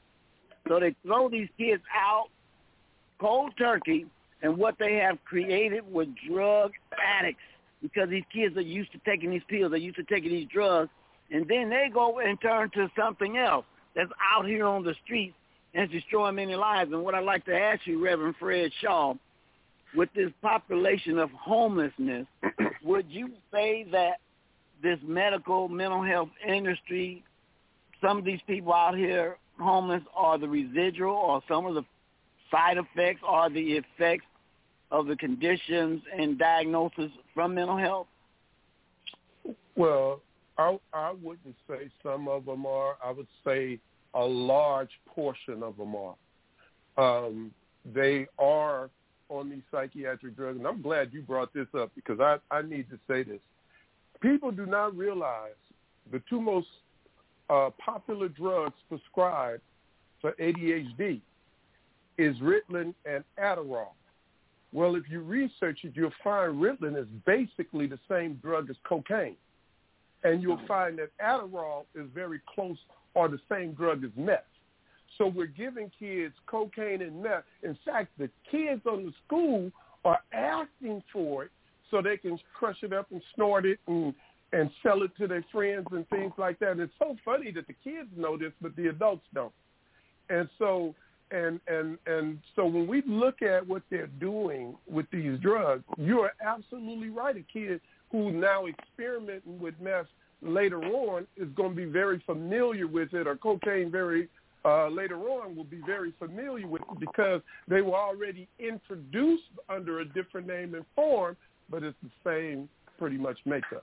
So they throw these kids out cold turkey, and what they have created with drug addicts, because these kids are used to taking these pills, they're used to taking these drugs, and then they go and turn to something else that's out here on the streets and it's destroying many lives. And what I'd like to ask you, Reverend Fred Shaw, with this population of homelessness, would you say that this medical mental health industry, some of these people out here homeless are the residual or some of the side effects or the effects of the conditions and diagnosis from mental health? Well, I, I wouldn't say some of them are. I would say a large portion of them are. Um, they are on these psychiatric drugs, and I'm glad you brought this up because I, I need to say this. People do not realize the two most uh, popular drugs prescribed for A D H D is Ritalin and Adderall. Well, if you research it, you'll find Ritalin is basically the same drug as cocaine. And you'll find that Adderall is very close or the same drug as meth. So we're giving kids cocaine and meth. In fact, the kids on the school are asking for it so they can crush it up and snort it and, and sell it to their friends and things like that. And it's so funny that the kids know this, but the adults don't. And so and and and so when we look at what they're doing with these drugs, you are absolutely right. A kid who now experimenting with meth later on is going to be very familiar with it, or cocaine very uh, later on will be very familiar with it because they were already introduced under a different name and form, but it's the same pretty much makeup.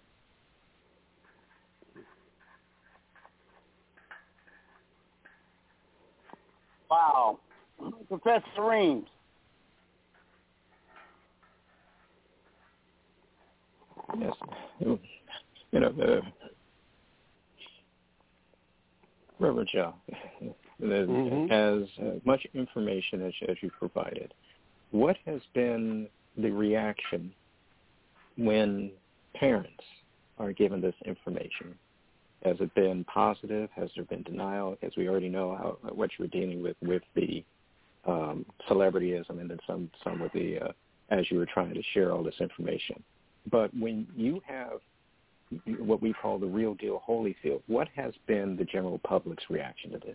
Wow. Professor Reams. Yes. You know, uh, Reverend Shaw, mm-hmm. as uh, much information as, as you provided, what has been the reaction when parents are given this information? Has it been positive? Has there been denial? As we already know how what you were dealing with with the um, celebrityism and then some, some with the, uh, as you were trying to share all this information. But when you have what we call the real deal Holyfield, what has been the general public's reaction to this?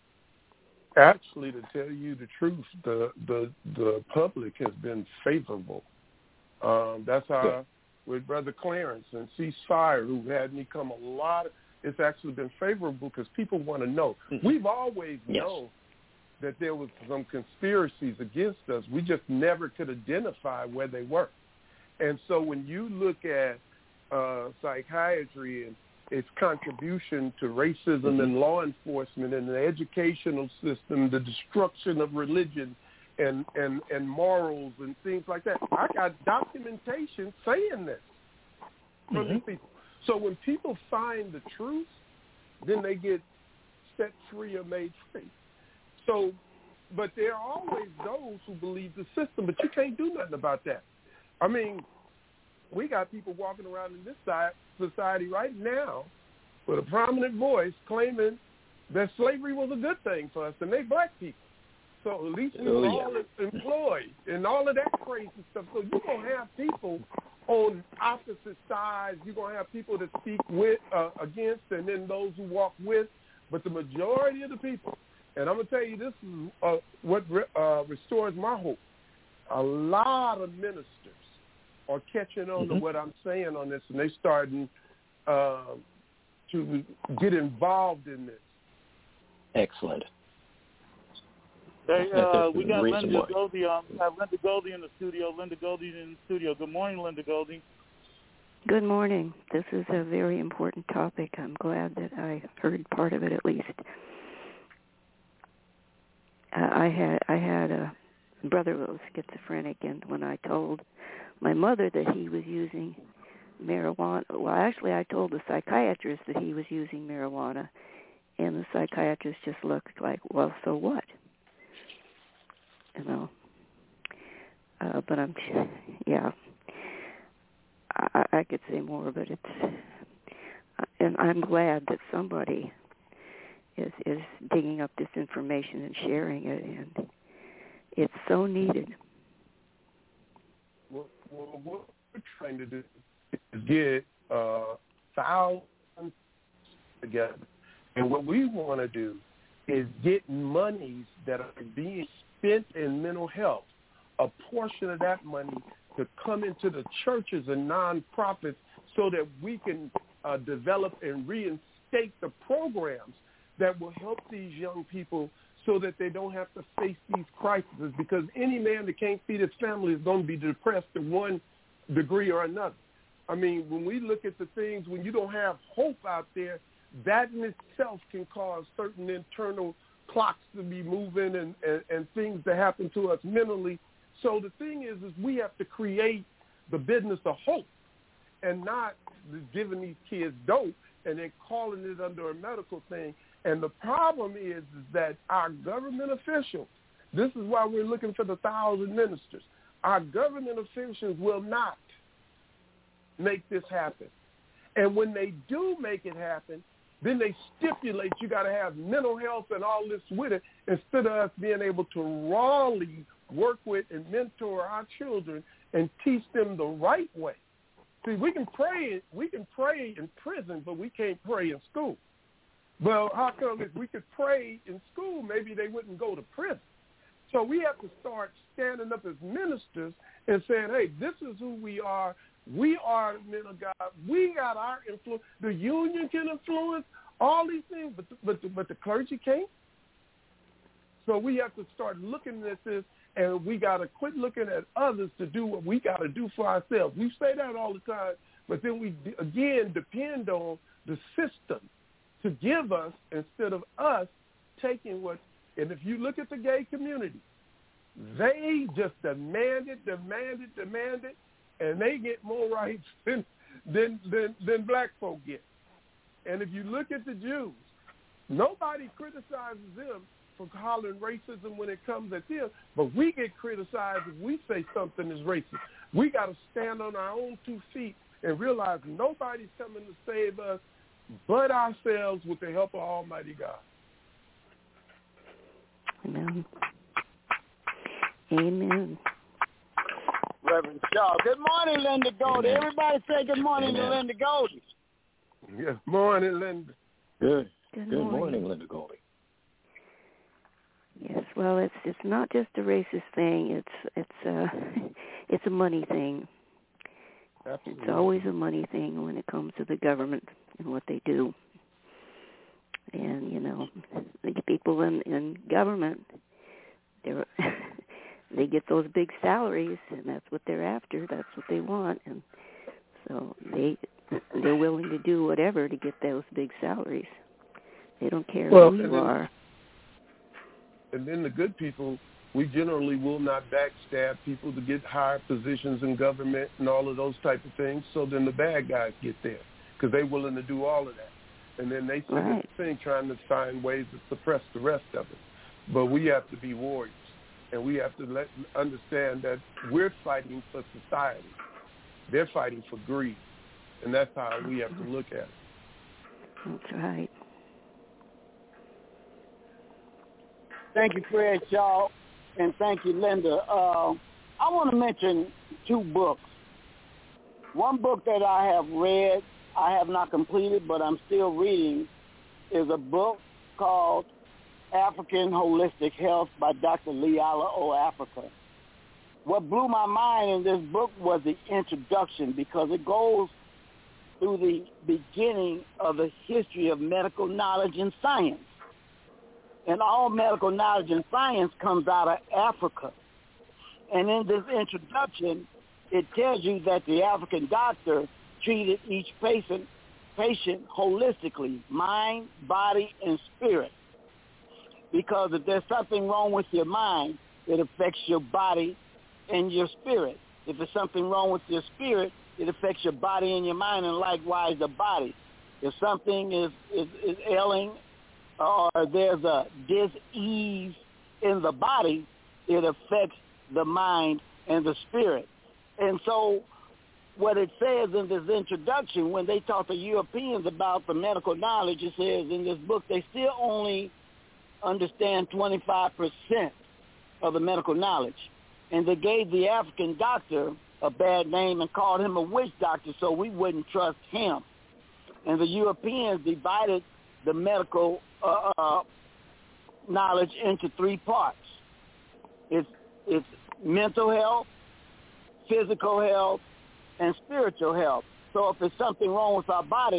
Actually, to tell you the truth, the the, the public has been favorable. Um, that's how, yeah. with Brother Clarence and Ceasefire, who had me come a lot, of, it's actually been favorable because people want to know. Mm-hmm. We've always yes. known that there was some conspiracies against us. We just never could identify where they were. And so when you look at uh, psychiatry and its contribution to racism mm-hmm. and law enforcement and the educational system, the destruction of religion and, and, and morals and things like that, I got documentation saying this from mm-hmm. these people. So when people find the truth, then they get set free or made free. So, but there are always those who believe the system, but you can't do nothing about that. I mean, we got people walking around in this side society right now with a prominent voice claiming that slavery was a good thing for us, and they black people. So at least we were oh, all yeah. employed and all of that crazy stuff. So you're going to have people on opposite sides. You're going to have people that speak with, uh, against, and then those who walk with. But the majority of the people, and I'm going to tell you this is uh, what uh, restores my hope. A lot of ministers are catching on mm-hmm. to what I'm saying on this, and they starting uh, to get involved in this. Excellent. Hey, uh, we got Linda Goldie on. We have Linda Goldie in the studio. Linda Goldie in the studio. Good morning, Linda Goldie. Good morning. This is a very important topic. I'm glad that I heard part of it at least. Uh, I had I had a brother who was schizophrenic, and when I told my mother that he was using marijuana, well, actually I told the psychiatrist that he was using marijuana, and the psychiatrist just looked like, well, so what? You know, uh, but I'm, yeah, I, I could say more, but it's, and I'm glad that somebody is is digging up this information and sharing it, and it's so needed. Well, well what we're trying to do is get uh, thousands together, and what we want to do is get monies that are being spent in mental health, a portion of that money to come into the churches and nonprofits so that we can uh, develop and reinstate the programs that will help these young people so that they don't have to face these crises, because any man that can't feed his family is going to be depressed to one degree or another. I mean, when we look at the things, when you don't have hope out there, that in itself can cause certain internal clocks to be moving and, and, and things to happen to us mentally. So the thing is, is we have to create the business of hope and not giving these kids dope and then calling it under a medical thing. And the problem is, is that our government officials, this is why we're looking for the thousand ministers, our government officials will not make this happen. And when they do make it happen, then they stipulate you got to have mental health and all this with it, instead of us being able to rawly work with and mentor our children and teach them the right way. See, we can pray, we can pray in prison, but we can't pray in school. Well, how come if we could pray in school, maybe they wouldn't go to prison? So we have to start standing up as ministers and saying, hey, this is who we are. We are men of God. We got our influence. The union can influence all these things, but the, but the, but the clergy can't. So we have to start looking at this, and we got to quit looking at others to do what we got to do for ourselves. We say that all the time, but then we, again, depend on the system to give us instead of us taking what. And if you look at the gay community, they just demand it, demand it, demand it, and they get more rights than than than, than black folk get. And if you look at the Jews, nobody criticizes them for hollering racism when it comes at them, but we get criticized if we say something is racist. We got to stand on our own two feet and realize nobody's coming to save us but ourselves with the help of Almighty God. Amen. Amen. Reverend Shaw. Good morning, Linda Goldie. Everybody say good morning Amen. to Linda Goldie. Good morning, Linda. Good. Good, good morning. morning, Linda Goldie. Yes, well, it's it's not just a racist thing. It's it's uh it's a money thing. Absolutely. It's always a money thing when it comes to the government and what they do. And, you know, the people in, in government, they're, they get those big salaries, and that's what they're after. That's what they want. And so they, they're willing to do whatever to get those big salaries. They don't care well, who you and then, are. And then the good people, we generally will not backstab people to get higher positions in government and all of those type of things. So then the bad guys get there because they're willing to do all of that. And then they sit right. at the thing trying to find ways to suppress the rest of it. But we have to be warriors, and we have to let understand that we're fighting for society. They're fighting for greed, and that's how we have to look at it. That's right. Thank you, Fred Shaw, and thank you, Linda. Uh, I want to mention two books. One book that I have read, I have not completed, but I'm still reading, is a book called African Holistic Health by Doctor Leala O. Africa. What blew my mind in this book was the introduction, because it goes through the beginning of the history of medical knowledge and science. And all medical knowledge and science comes out of Africa. And in this introduction, it tells you that the African doctor treated each patient patient holistically, mind, body, and spirit. Because if there's something wrong with your mind, it affects your body and your spirit. If there's something wrong with your spirit, it affects your body and your mind, and likewise the body. If something is, is, is ailing or there's a dis-ease in the body, it affects the mind and the spirit. And so what it says in this introduction, when they talk to Europeans about the medical knowledge, it says in this book they still only understand twenty-five percent of the medical knowledge. And they gave the African doctor a bad name and called him a witch doctor, so we wouldn't trust him. And the Europeans divided the medical uh, uh, knowledge into three parts. It's, it's mental health, physical health, and spiritual health. So if there's something wrong with our body,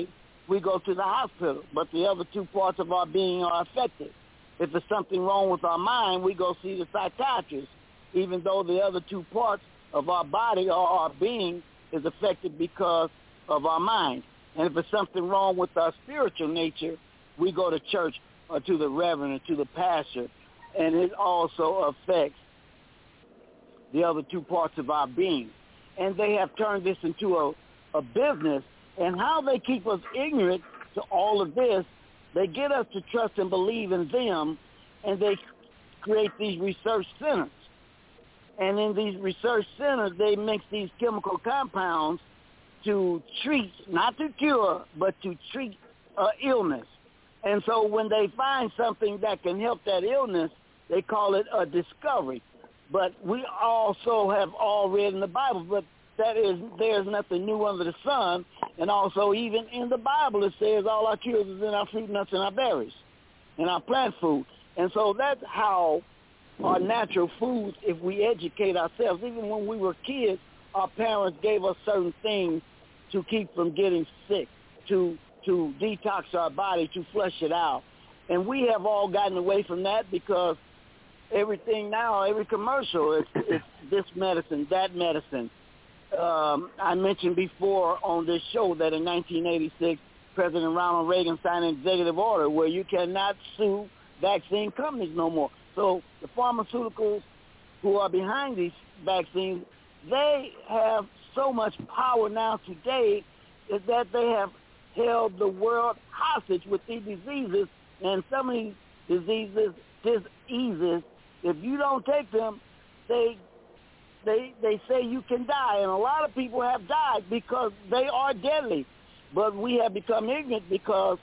we go to the hospital. But the other two parts of our being are affected. If there's something wrong with our mind, we go see the psychiatrist, even though the other two parts of our body or our being is affected because of our mind. And if there's something wrong with our spiritual nature, we go to church or to the reverend or to the pastor, and it also affects the other two parts of our being. And they have turned this into a, a business, and how they keep us ignorant to all of this, they get us to trust and believe in them, and they create these research centers. And in these research centers, they mix these chemical compounds to treat, not to cure, but to treat uh, illness. And so when they find something that can help that illness, they call it a discovery. But we also have all read in the Bible, but that is, there's nothing new under the sun. And also even in the Bible it says all our cures is in our fruit, nuts, and our berries, and our plant food. And so that's how our natural foods, if we educate ourselves, even when we were kids, our parents gave us certain things to keep from getting sick, to to detox our body, to flush it out. And we have all gotten away from that because everything now, every commercial, it's, it's this medicine, that medicine. Um, I mentioned before on this show that in nineteen eighty-six, President Ronald Reagan signed an executive order where you cannot sue vaccine companies no more. So the pharmaceuticals who are behind these vaccines, they have so much power now today is that they have held the world hostage with these diseases. And some of these diseases, diseases, if you don't take them, they they they say you can die. And a lot of people have died because they are deadly. But we have become ignorant because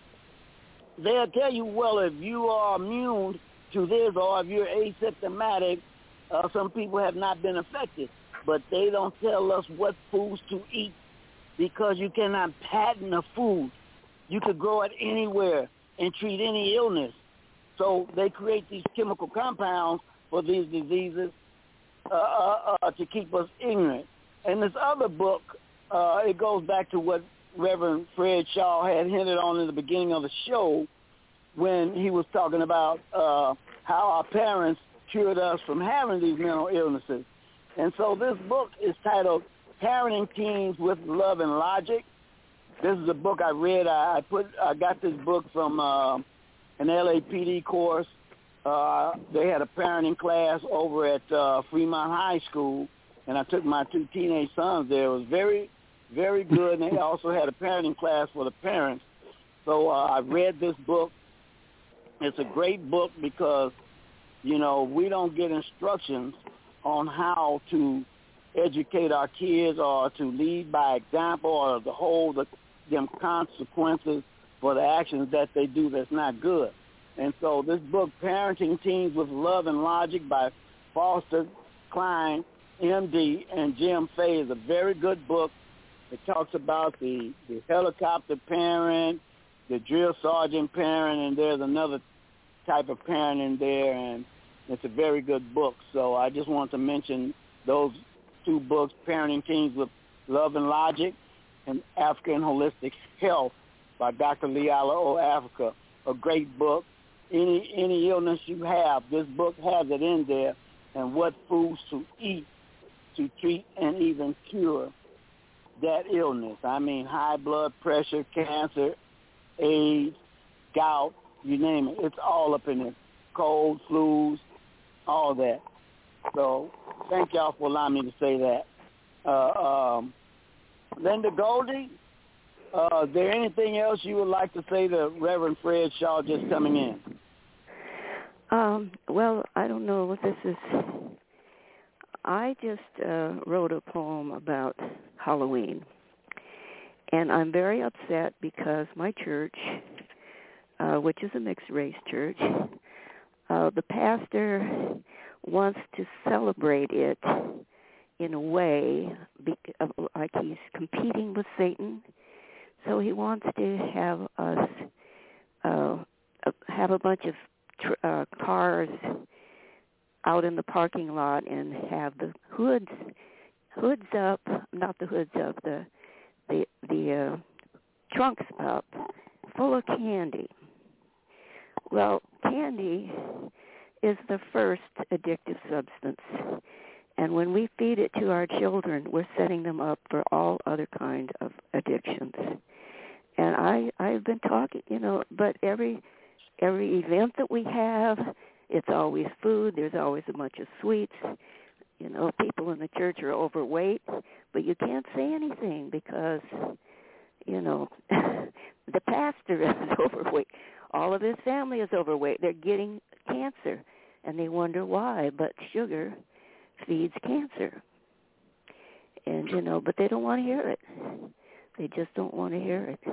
they'll tell you, well, if you are immune to this or if you're asymptomatic, uh, some people have not been affected. But they don't tell us what foods to eat because you cannot patent a food. You could grow it anywhere and treat any illness. So they create these chemical compounds for these diseases uh, uh, uh, to keep us ignorant. And this other book, uh, it goes back to what Reverend Fred Shaw had hinted on in the beginning of the show when he was talking about uh, how our parents cured us from having these mental illnesses. And so this book is titled Parenting Teens with Love and Logic. This is a book I read. I, I put I got this book from uh, an L A P D course. Uh, they had a parenting class over at uh, Fremont High School, and I took my two teenage sons there. It was very, very good, and they also had a parenting class for the parents. So uh, I read this book. It's a great book because, you know, we don't get instructions on how to educate our kids or to lead by example or to hold the, them consequences for the actions that they do that's not good. And so this book, Parenting Teens with Love and Logic by Foster Cline, M D, and Jim Fay is a very good book. It talks about the, the helicopter parent, the drill sergeant parent, and there's another type of parent in there, and it's a very good book. So I just want to mention those two books, Parenting Teens with Love and Logic and Africa and Holistic Health by Doctor Leala O. Africa, a great book. Any any illness you have, this book has it in there, and what foods to eat to treat and even cure that illness. I mean, high blood pressure, cancer, AIDS, gout, you name it. It's all up in there. Cold, flus, all that. So thank y'all for allowing me to say that. Uh, um, Linda Goldie, uh, is there anything else you would like to say to Reverend Fred Shaw just coming in? Um, well, I don't know what this is. I just uh, wrote a poem about Halloween, and I'm very upset because my church, uh, which is a mixed-race church, uh, the pastor wants to celebrate it in a way be- like he's competing with Satan. So he wants to have us uh, have a bunch of tr- uh, cars out in the parking lot and have the hoods hoods up, not the hoods up, the the the uh, trunks up, full of candy. Well, candy is the first addictive substance. And when we feed it to our children, we're setting them up for all other kinds of addictions. And I, I've been talking, you know, but every every event that we have, it's always food. There's always a bunch of sweets. You know, people in the church are overweight, but you can't say anything because, you know, the pastor is overweight. All of his family is overweight. They're getting cancer, and they wonder why. But sugar feeds cancer. And, you know, but they don't want to hear it. They just don't want to hear it.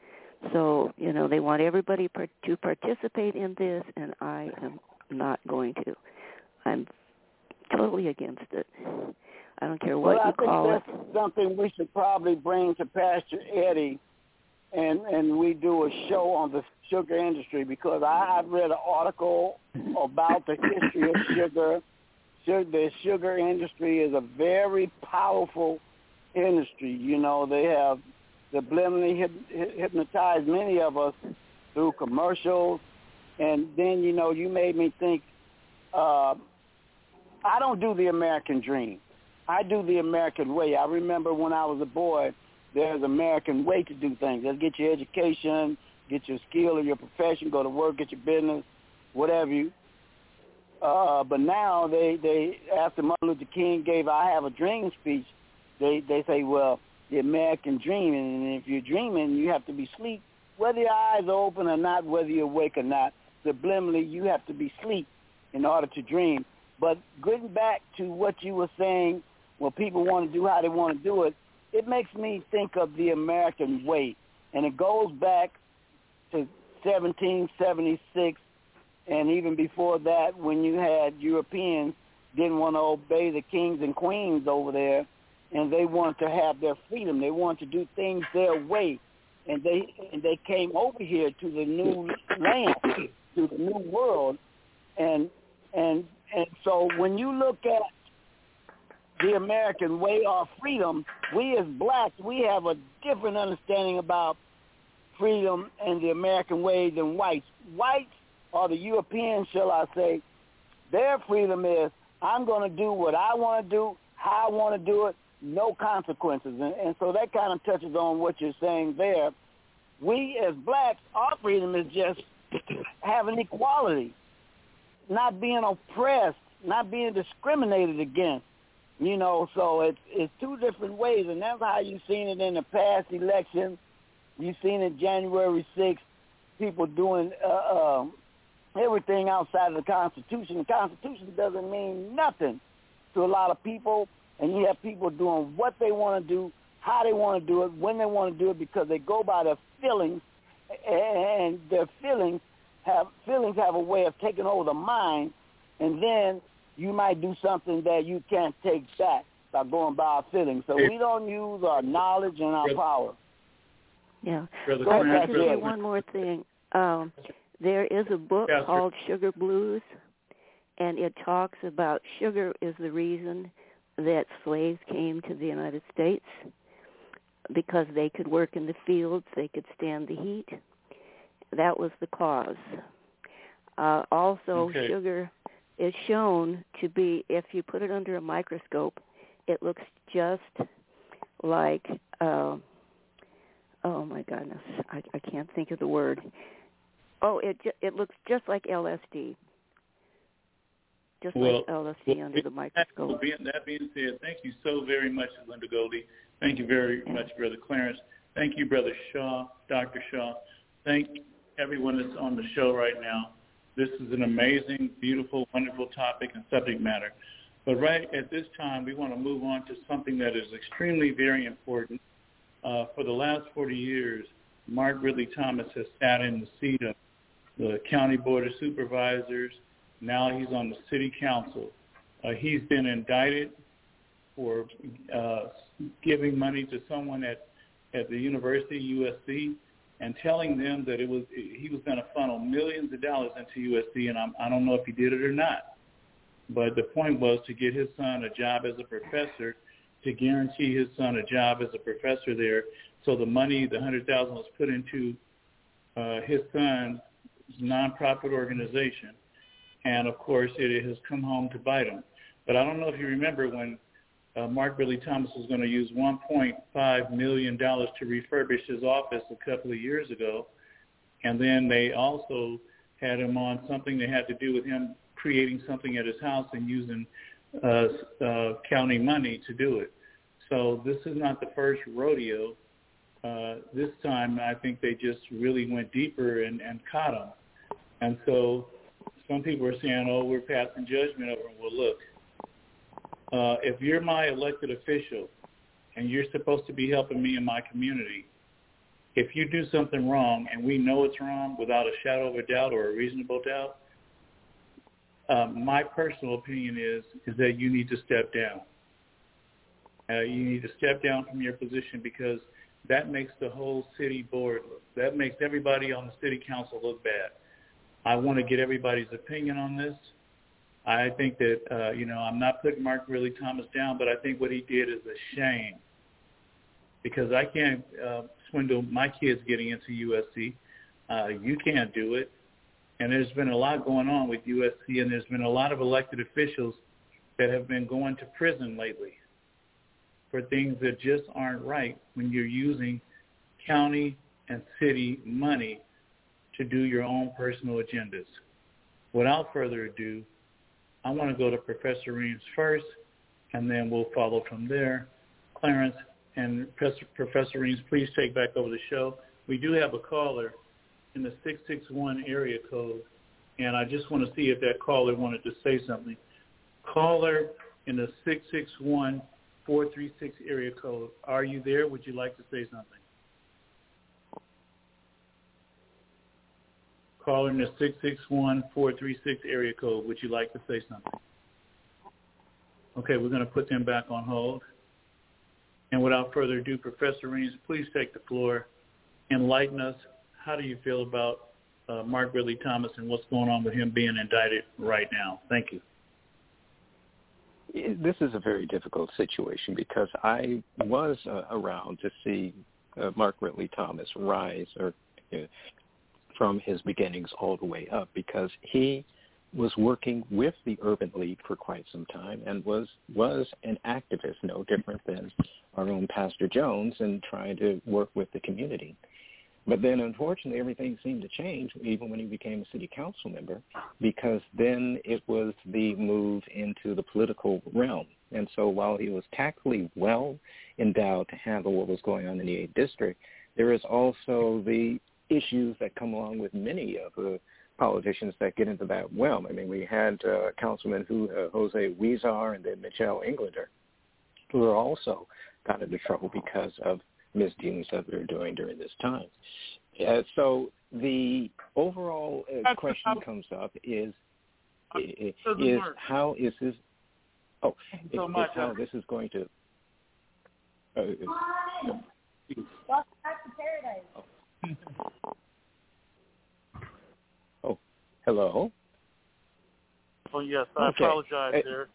So, you know, they want everybody par- to participate in this, and I am not going to. I'm totally against it. I don't care what well, you call it. I think that's something we should probably bring to Pastor Eddie, and, and we do a show on the sugar industry, because I, I've read an article about the history of sugar. The sugar industry is a very powerful industry. You know, they have subliminally hypnotized many of us through commercials. And then, you know, you made me think, uh, I don't do the American dream. I do the American way. I remember when I was a boy, there's an American way to do things. Let's get your education, get your skill or your profession, go to work, get your business, whatever you. Uh, but now they, they, after Martin Luther King gave I Have a Dream speech, they, they say, well, the American dream, and if you're dreaming, you have to be asleep. Whether your eyes are open or not, whether you're awake or not, subliminally, you have to be asleep in order to dream. But getting back to what you were saying, when people want to do how they want to do it, it makes me think of the American way. And it goes back to seventeen seventy-six, and even before that, when you had Europeans didn't want to obey the kings and queens over there, and they wanted to have their freedom. They wanted to do things their way. And they and they came over here to the new land, to the new world. And and and so when you look at the American way or freedom, we as blacks, we have a different understanding about freedom and the American way than whites. Whites, or the Europeans, shall I say, their freedom is, I'm going to do what I want to do, how I want to do it, no consequences. And, and so that kind of touches on what you're saying there. We as blacks, our freedom is just having equality, not being oppressed, not being discriminated against. You know, so it's it's two different ways, and that's how you've seen it in the past election. You've seen it January sixth, people doing uh, uh, everything outside of the Constitution. The Constitution doesn't mean nothing to a lot of people, and you have people doing what they want to do, how they want to do it, when they want to do it, because they go by their feelings, and their feelings have feelings have a way of taking over the mind, and then you might do something that you can't take back by going by our feelings. So we don't use our knowledge and our power. Yeah. Brother Well, Clarence, I just say one more thing. Um, there is a book yeah, called Sugar Blues, and it talks about sugar is the reason that slaves came to the United States, because they could work in the fields, they could stand the heat. That was the cause. Uh, also, okay. sugar is shown to be, if you put it under a microscope, it looks just like, uh, oh my goodness, I, I can't think of the word. Oh, it it looks just like L S D, just well, like L S D well, under the microscope. That being, that being said, thank you so very much, Linda Goldie. Thank you very yeah. much, Brother Clarence. Thank you, Brother Shaw, Doctor Shaw. Thank everyone that's on the show right now. This is an amazing, beautiful, wonderful topic and subject matter. But right at this time, we want to move on to something that is extremely very important. Uh, for the last forty years, Mark Ridley Thomas has sat in the seat of the County Board of Supervisors. Now he's on the City Council. Uh, he's been indicted for uh, giving money to someone at, at the University, U S C, and telling them that it was he was going to funnel millions of dollars into U S C, and I'm, I don't know if he did it or not. But the point was to get his son a job as a professor, to guarantee his son a job as a professor there. So the money, the one hundred thousand dollars, was put into uh, his son's nonprofit organization, and of course it has come home to bite him. But I don't know if you remember when uh, Mark Ridley Thomas was going to use one point five million dollars to refurbish his office a couple of years ago, and then they also had him on something that had to do with him creating something at his house and using uh, uh, county money to do it. So this is not the first rodeo. Uh, this time I think they just really went deeper and, and caught him. And so some people are saying, oh, we're passing judgment over him. Well, look, uh, if you're my elected official and you're supposed to be helping me in my community, if you do something wrong and we know it's wrong without a shadow of a doubt or a reasonable doubt, um, my personal opinion is is that you need to step down. Uh, you need to step down from your position because that makes the whole city board look. That makes everybody on the city council look bad. I want to get everybody's opinion on this. I think that, uh, you know, I'm not putting Mark Ridley Thomas down, but I think what he did is a shame because I can't uh, swindle my kids getting into U S C. Uh, you can't do it. And there's been a lot going on with U S C, and there's been a lot of elected officials that have been going to prison lately for things that just aren't right when you're using county and city money to do your own personal agendas. Without further ado, I want to go to Professor Reams first, and then we'll follow from there. Clarence and Professor Reams, please take back over the show. We do have a caller in the six six one area code, and I just want to see if that caller wanted to say something. Caller in the six six one, four three six area code, are you there? Would you like to say something? Caller in the six six one, four three six area code, would you like to say something? Okay, we're going to put them back on hold. And without further ado, Professor Reams, please take the floor. Enlighten us. How do you feel about uh, Mark Ridley Thomas and what's going on with him being indicted right now? Thank you. This is a very difficult situation because I was uh, around to see uh, Mark Ridley Thomas rise or uh, from his beginnings all the way up because he was working with the Urban League for quite some time and was was an activist, no different than our own Pastor Jones, and trying to work with the community. But then, unfortunately, everything seemed to change even when he became a city council member, because then it was the move into the political realm. And so while he was tactfully well endowed to handle what was going on in the eighth District, there is also the issues that come along with many of the politicians that get into that realm. I mean, we had uh, Councilman who, uh, Jose Huizar and then Michelle Englander, who are also got into trouble because of misdealings that they're doing during this time. Uh, so the overall uh, question comes up is, is, is how is this, oh, is, is how this is going to, uh, Welcome back to paradise. Oh, hello? Oh, yes, I okay. apologize uh, there.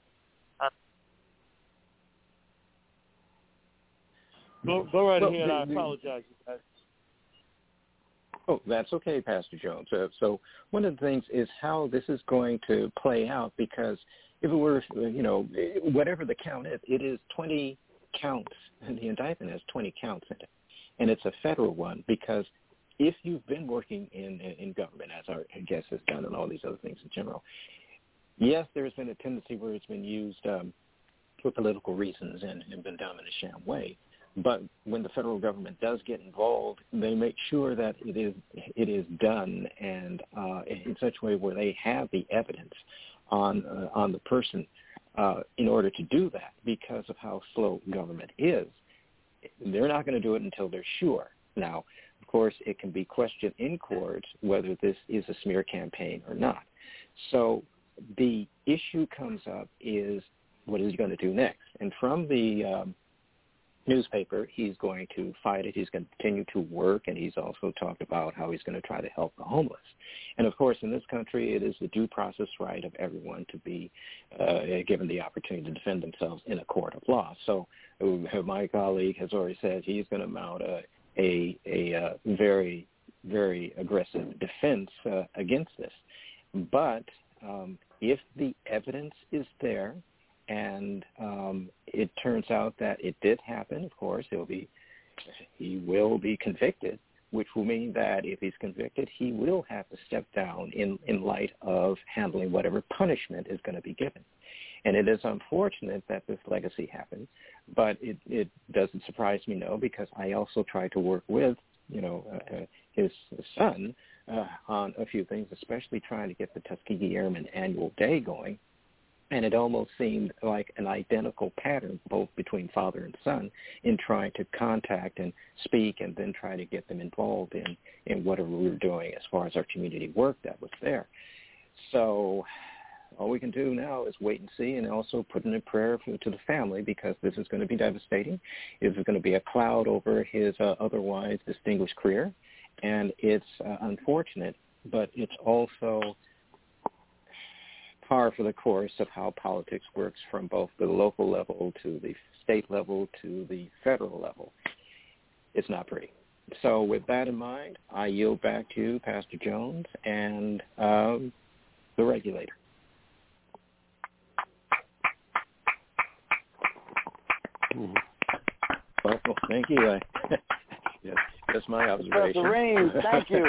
Go, go right well, ahead. the, I apologize, you guys. Oh, that's okay, Pastor Jones. Uh, so one of the things is how this is going to play out, because if it were, you know, whatever the count is, it is twenty counts, and the indictment has twenty counts in it, and it's a federal one, because if you've been working in in government, as our guest has done, and all these other things in general, yes, there's been a tendency where it's been used um, for political reasons and, and been done in a sham way. But when the federal government does get involved, they make sure that it is it is done and uh, in such a way where they have the evidence on uh, on the person uh, in order to do that. Because of how slow government is, they're not going to do it until they're sure. Now, of course, it can be questioned in court whether this is a smear campaign or not. So the issue comes up is, what is he going to do next? And from the um, newspaper, he's going to fight it. He's going to continue to work, and he's also talked about how he's going to try to help the homeless. And, of course, in this country, it is the due process right of everyone to be uh, given the opportunity to defend themselves in a court of law. So uh, my colleague has already said he's going to mount a, a, a uh, very very aggressive defense uh, against this. But um, if the evidence is there and um, it turns out that it did happen, of course, he'll be, he will be convicted, which will mean that if he's convicted, he will have to step down in, in light of handling whatever punishment is going to be given. And it is unfortunate that this legacy happened, but it, it doesn't surprise me, no, because I also try to work with, you know, uh, his son uh, on a few things, especially trying to get the Tuskegee Airmen Annual Day going. And it almost seemed like an identical pattern, both between father and son, in trying to contact and speak and then try to get them involved in, in whatever we were doing as far as our community work that was there. So all we can do now is wait and see, and also put in a prayer for, to the family, because this is going to be devastating. This is going to be a cloud over his uh, otherwise distinguished career, and it's uh, unfortunate, but it's also par for the course of how politics works from both the local level to the state level to the federal level. It's not pretty. So with that in mind, I yield back to you, Pastor Jones, and um, the regulator. Mm-hmm. Well, well, thank you. I, yes, that's my observation. Professor Reeves, thank you.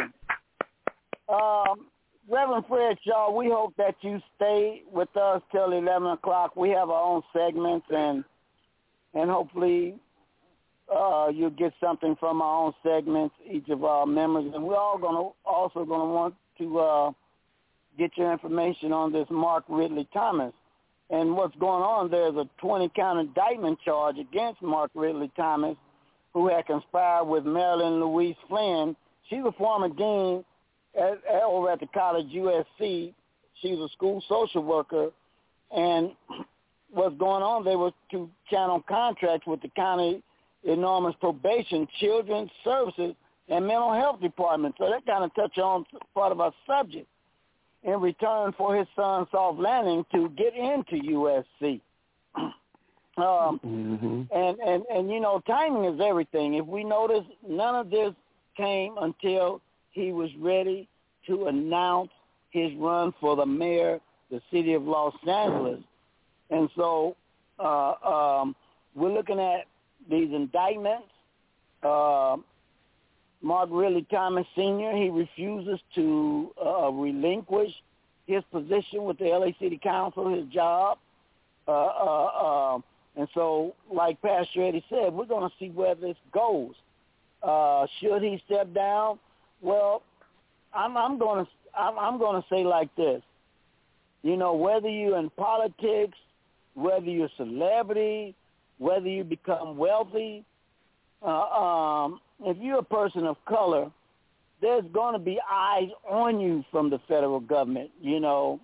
Um, Reverend Fred Shaw, we hope that you stay with us till eleven o'clock. We have our own segments, and and hopefully uh, you'll get something from our own segments, each of our members. And we're all gonna also going to want to uh, get your information on this Mark Ridley Thomas. And what's going on, there's a twenty-count indictment charge against Mark Ridley Thomas, who had conspired with Marilyn Louise Flynn. She's a former dean at, at, over at the college U S C. She's a school social worker. And what's going on, they were to channel contracts with the county enormous probation, children's services, and mental health department. So that kind of touch on part of our subject, in return for his son soft landing to get into U S C. um, mm-hmm. and, and, and, you know, timing is everything. If we notice, none of this came until he was ready to announce his run for the mayor, the city of Los Angeles. And so uh, um, we're looking at these indictments. Uh, Mark Ridley Thomas Senior, he refuses to uh, relinquish his position with the L A City Council, his job. Uh, uh, uh, and so, like Pastor Eddie said, we're going to see where this goes. Uh, should he step down? Well, I'm, I'm going to I'm, I'm going to say like this. You know, whether you're in politics, whether you're a celebrity, whether you become wealthy, uh, um, if you're a person of color, there's going to be eyes on you from the federal government. You know,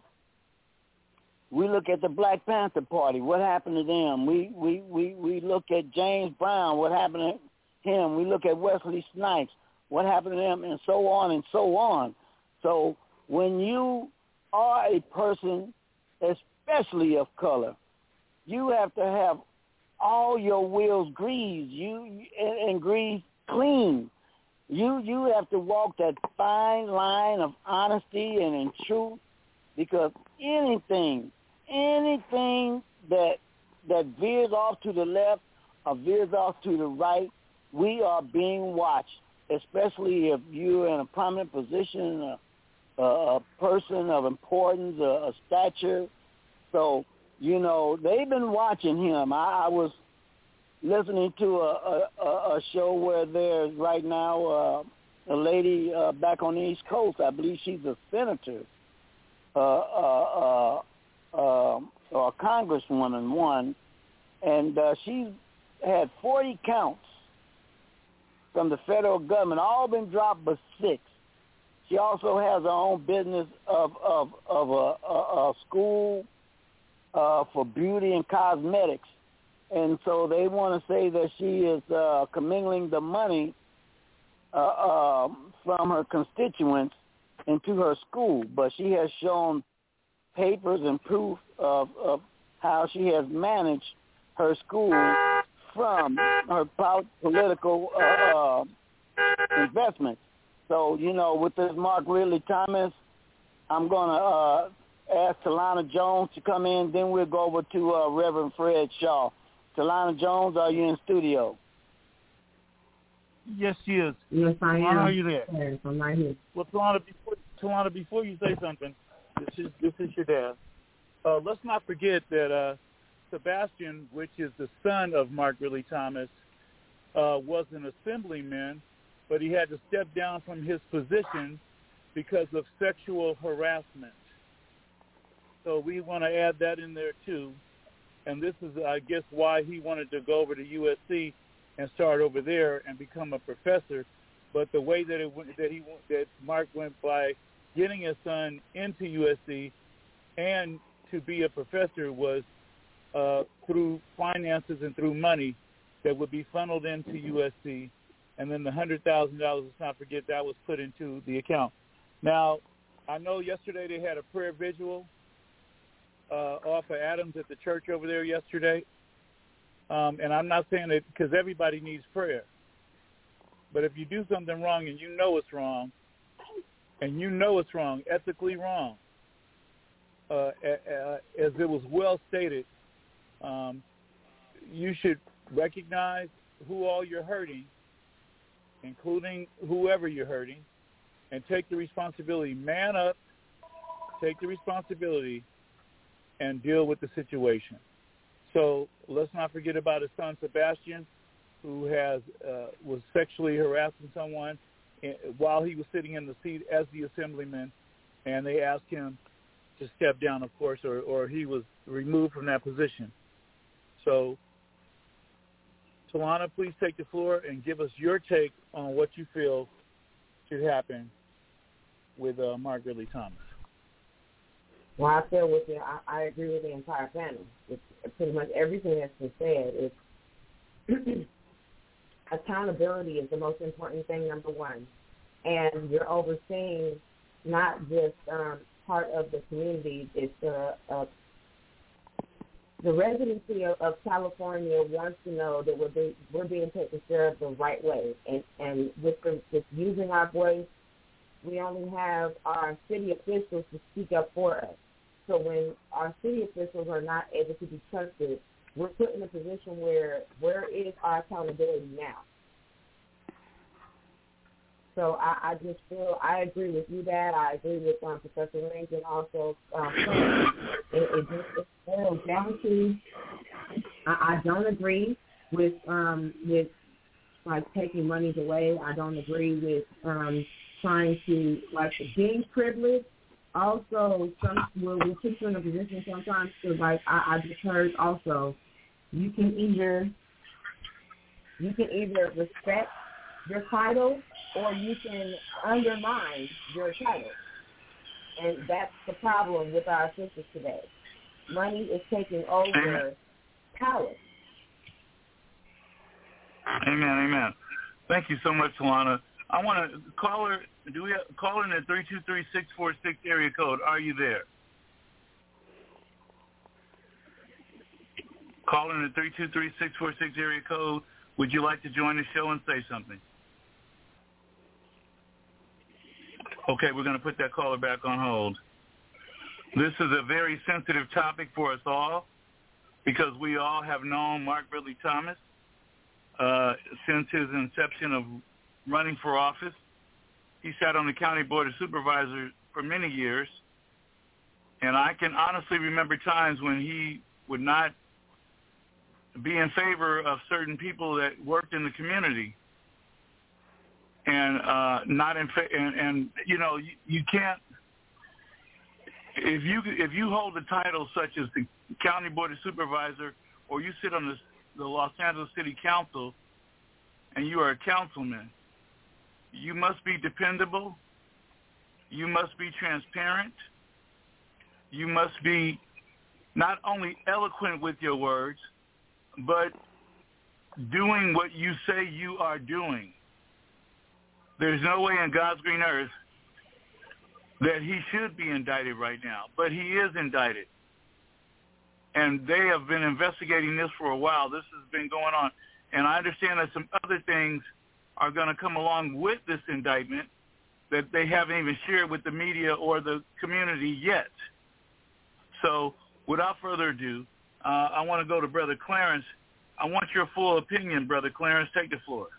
we look at the Black Panther Party. What happened to them? We we, we, we look at James Brown. What happened to him? We look at Wesley Snipes. What happened to him? And so on and so on. So when you are a person, especially of color, you have to have all your wheels greased you and, and greased clean. You you have to walk that fine line of honesty and in truth, because anything, anything that that veers off to the left or veers off to the right, we are being watched, especially if you're in a prominent position, a, a person of importance, a, a stature. So, you know, they've been watching him. I, I was listening to a, a, a show where there's right now uh, a lady uh, back on the East Coast. I believe she's a senator uh, uh, uh, uh, or a congresswoman, one, and uh, she's had forty counts from the federal government, all been dropped but six. She also has her own business of of, of a, a, a school uh, for beauty and cosmetics. And so they want to say that she is uh, commingling the money uh, uh, from her constituents into her school. But she has shown papers and proof of, of how she has managed her school from her political uh, uh, investments. So, you know, with this Mark Ridley Thomas, I'm going to uh, ask Talana Jones to come in. Then we'll go over to uh, Reverend Fred Shaw. Talana Jones, are you in studio? Yes, she is. Yes, I am. Talana, are you there? Yes, I'm right here. Well, Talana, before, Talana, before you say something, this is this is your dad. Uh, let's not forget that uh, Sebastian, which is the son of Mark Ridley Thomas, uh, was an assemblyman, but he had to step down from his position because of sexual harassment. So we want to add that in there too. And this is, I guess, why he wanted to go over to U S C and start over there and become a professor. But the way that it went, that he that Mark went by getting his son into U S C and to be a professor was uh, through finances and through money that would be funneled into U S C. And then the one hundred thousand dollars, let's not forget, that was put into the account. Now, I know yesterday they had a prayer vigil uh, off of Adams at the church over there yesterday. Um, and I'm not saying it because everybody needs prayer. But if you do something wrong and you know it's wrong, and you know it's wrong, ethically wrong, uh, uh, as it was well stated, um, you should recognize who all you're hurting, including whoever you're hurting, and take the responsibility. Man up, take the responsibility, and deal with the situation. So let's not forget about his son, Sebastian, who has uh, was sexually harassing someone while he was sitting in the seat as the assemblyman, and they asked him to step down, of course, or, or he was removed from that position. So, Talana, please take the floor and give us your take on what you feel should happen with uh, Mark Ridley Thomas. Well, I feel with you. I, I agree with the entire panel. It's pretty much everything that's been said. It's accountability is the most important thing, number one. And you're overseeing not just um, part of the community. It's uh, uh, the residency of, of California wants to know that we're, be, we're being taken care of the right way. And, and with, the, with using our voice, we only have our city officials to speak up for us. So when our city officials are not able to be trusted, we're put in a position where where is our accountability now? So I, I just feel I agree with you, Dad. I agree with um, Professor Range and also um, it, it just boils down to I, I don't agree with um, with like taking monies away. I don't agree with um, trying to like gain privilege. Also, some will we put you in a position sometimes to like I, I just heard also, you can either you can either respect your title or you can undermine your title, and that's the problem with our sisters today. Money is taking over power. Amen, amen. Thank you so much, Talana. I want to call her. Do we have, call in at three two three, six four six area code? Are you there? Call in at three two three, six four six area code. Would you like to join the show and say something? Okay, we're going to put that caller back on hold. This is a very sensitive topic for us all because we all have known Mark Ridley Thomas uh, since his inception of running for office. He sat on the county board of supervisors for many years, and I can honestly remember times when he would not be in favor of certain people that worked in the community, and uh, not in fa- and, and you know you, you can't if you if you hold a title such as the county board of supervisor, or you sit on the, the Los Angeles City Council, and you are a councilman. You must be dependable. You must be transparent. You must be not only eloquent with your words, but doing what you say you are doing. There's no way in God's green earth that he should be indicted right now, but he is indicted. And they have been investigating this for a while. This has been going on. And I understand that some other things are going to come along with this indictment that they haven't even shared with the media or the community yet. So without further ado, uh, I want to go to Brother Clarence. I want your full opinion, Brother Clarence. Take the floor.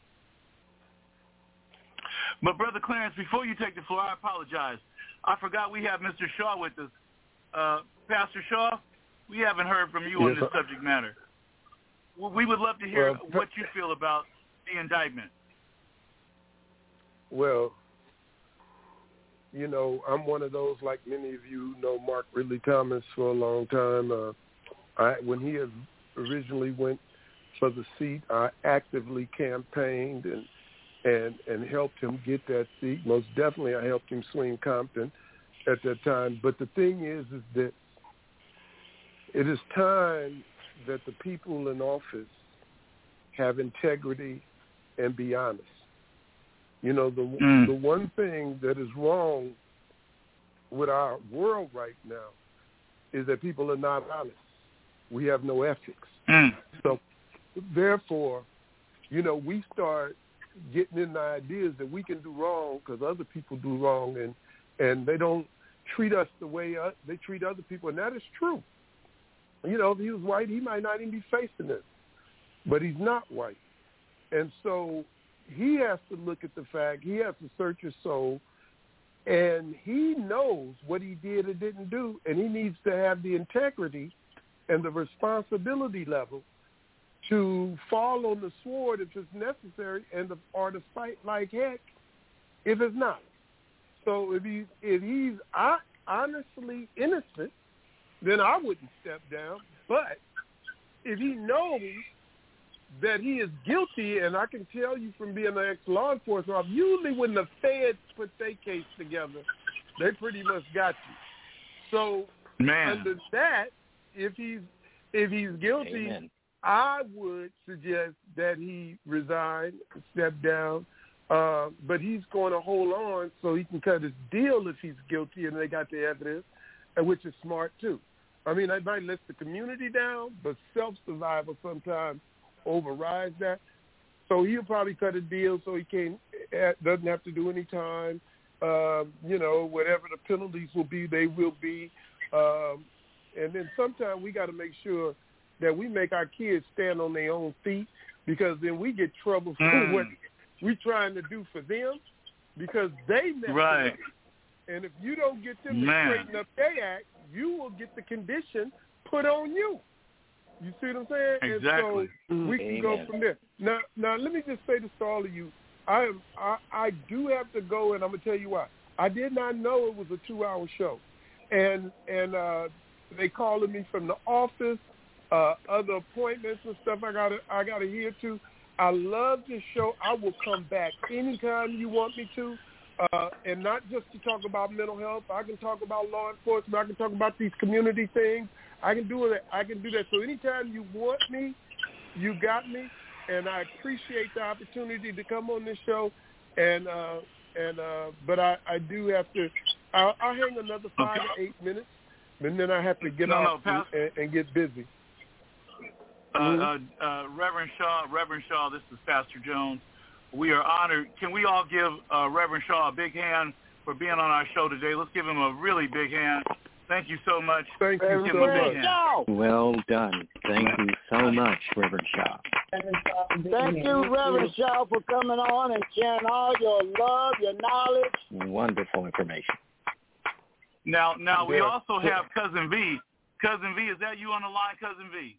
But, Brother Clarence, before you take the floor, I apologize. I forgot we have Mister Shaw with us. Uh, Pastor Shaw, we haven't heard from you yes, on this sir. subject matter. We would love to hear well, what you feel about the indictment. Well, you know, I'm one of those, like many of you know Mark Ridley Thomas for a long time. Uh, I, when he had originally went for the seat, I actively campaigned and and and helped him get that seat. Most definitely, I helped him swing Compton at that time. But the thing is, is that it is time that the people in office have integrity and be honest. You know, the mm. the one thing that is wrong with our world right now is that people are not honest. We have no ethics. Mm. So, therefore, you know, we start getting in the ideas that we can do wrong because other people do wrong, and, and they don't treat us the way uh, they treat other people, and that is true. You know, if he was white, he might not even be facing this, but he's not white. And so he has to look at the fact, he has to search his soul, and he knows what he did or didn't do, and he needs to have the integrity and the responsibility level to fall on the sword if it's necessary, and the, or to fight like heck if it's not. So if he if he's honestly innocent, then I wouldn't step down. But if he knows that he is guilty, and I can tell you from being an ex-law enforcement officer, usually when the feds put their case together, they pretty much got you. So Man. under that, if he's if he's guilty, Amen. I would suggest that he resign, step down, uh, but he's going to hold on so he can cut his deal if he's guilty and they got the evidence, and which is smart too. I mean, I might let the community down, but self-survival sometimes overrides that. So he'll probably cut a deal so he can't doesn't have to do any time. Uh, you know, whatever the penalties will be, they will be. Um, and then sometimes we got to make sure that we make our kids stand on their own feet, because then we get trouble for mm. what we're trying to do for them, because they mess right. up. And if you don't get them to Man. straighten up their act, you will get the condition put on you. You see what I'm saying? Exactly. And so we can Amen. go from there. Now, now let me just say this to all of you. I am I, I do have to go, and I'm gonna tell you why. I did not know it was a two-hour show, and and uh, they calling me from the office, uh, other appointments and stuff. I gotta I gotta hear to. I love this show. I will come back anytime you want me to, uh, and not just to talk about mental health. I can talk about law enforcement. I can talk about these community things. I can do it. I can do that. So anytime you want me, you got me, and I appreciate the opportunity to come on this show. And uh, and uh, but I, I do have to. I'll, I'll hang another five okay. to eight minutes, and then I have to get no, off no, and, and get busy. Uh, mm-hmm. uh, uh, Reverend Shaw, Reverend Shaw, this is Pastor Jones. We are honored. Can we all give uh, Reverend Shaw a big hand for being on our show today? Let's give him a really big hand. Thank you so much. Thank you give so him a big much. hand. Well done. Thank you so much, Reverend Shaw. Thank you, Reverend Shaw, for coming on and sharing all your love, your knowledge. Wonderful information. Now, now we also have Cousin V. Cousin V, is that you on the line, Cousin V?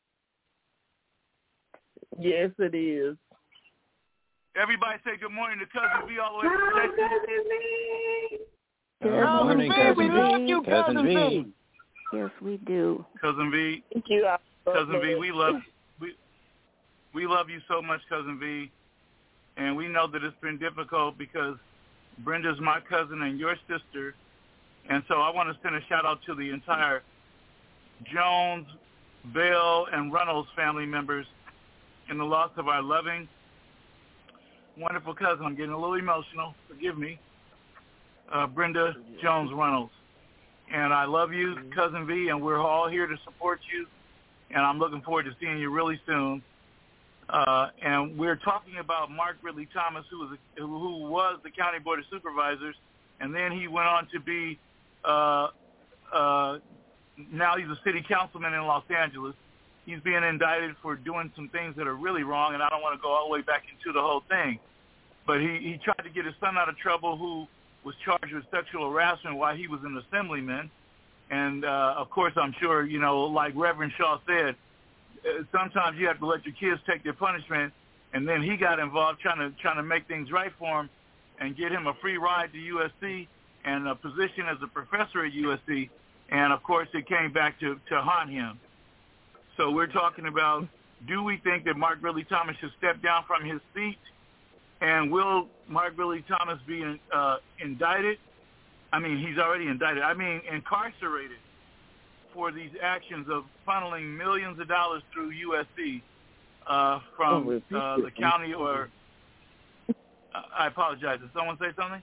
Yes, it is. Everybody say good morning to Cousin V all the way from Texas. Good morning, Cousin V. We love you, Cousin V. Yes, we do. Cousin V. Thank you. Cousin V, we love we we love you so much, Cousin V. And we know that it's been difficult because Brenda's my cousin and your sister. And so I want to send a shout out to the entire Jones, Bell, and Reynolds family members in the loss of our loving, wonderful cousin. I'm getting a little emotional. Forgive me. Uh, Brenda Jones Reynolds. And I love you, Cousin V, and we're all here to support you. And I'm looking forward to seeing you really soon. Uh, and we're talking about Mark Ridley Thomas, who was a, who was the County Board of Supervisors, and then he went on to be uh, uh, now he's a city councilman in Los Angeles. He's being indicted for doing some things that are really wrong, and I don't want to go all the way back into the whole thing. But he, he tried to get his son out of trouble, who was charged with sexual harassment while he was an assemblyman. And, uh, of course, I'm sure, you know, like Reverend Shaw said, uh, sometimes you have to let your kids take their punishment. And then he got involved trying to trying to make things right for him and get him a free ride to U S C and a position as a professor at U S C. And, of course, it came back to, to haunt him. So we're talking about, do we think that Mark Ridley Thomas should step down from his seat? And will Mark Ridley Thomas be uh, indicted? I mean, he's already indicted. I mean, incarcerated for these actions of funneling millions of dollars through U S C uh, from uh, the county or uh, I apologize. Did someone say something?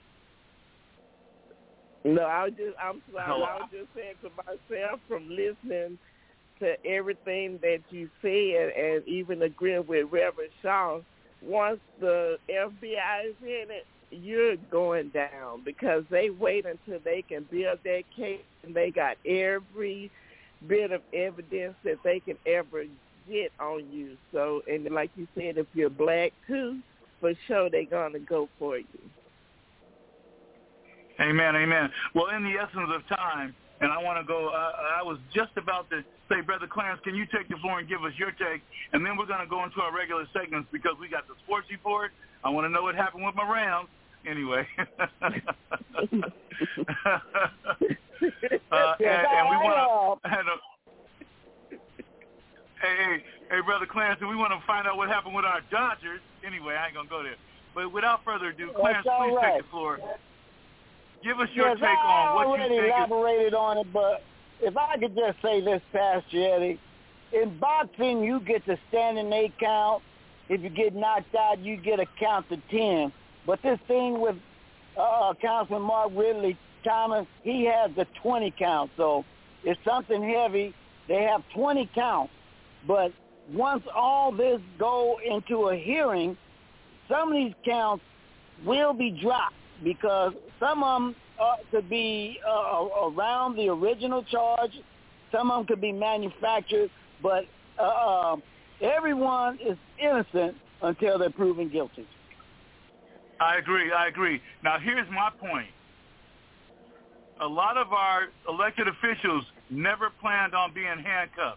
No, I was just, I'm sorry. Hello. I was just saying to myself from listening to everything that you said and even agreeing with Reverend Shaw, once the F B I is in it, you're going down because they wait until they can build their case and they got every bit of evidence that they can ever get on you. So, and like you said, if you're black too, for sure they're going to go for you. Amen, amen. Well, in the essence of time, and I want to go, uh, I was just about to say, Brother Clarence, can you take the floor and give us your take? And then we're going to go into our regular segments because we got the sports report. I want to know what happened with my Rams. Anyway. uh, and, and we want to, hey, hey, hey, Brother Clarence, we want to find out what happened with our Dodgers. Anyway, I ain't going to go there. But without further ado, Clarence, please right. take the floor. Give us your yes, take on what you think. I already elaborated on it, but if I could just say this, Pastor Eddie, in boxing, you get the standing eight count. If you get knocked out, you get a count to ten. But this thing with uh, Councilman Mark Ridley Thomas, he has the twenty count. So it's something heavy. They have twenty counts. But once all this go into a hearing, some of these counts will be dropped because some of them uh, could be uh, around the original charge. Some of them could be manufactured. But uh, uh, everyone is innocent until they're proven guilty. I agree. I agree. Now, here's my point. A lot of our elected officials never planned on being handcuffed.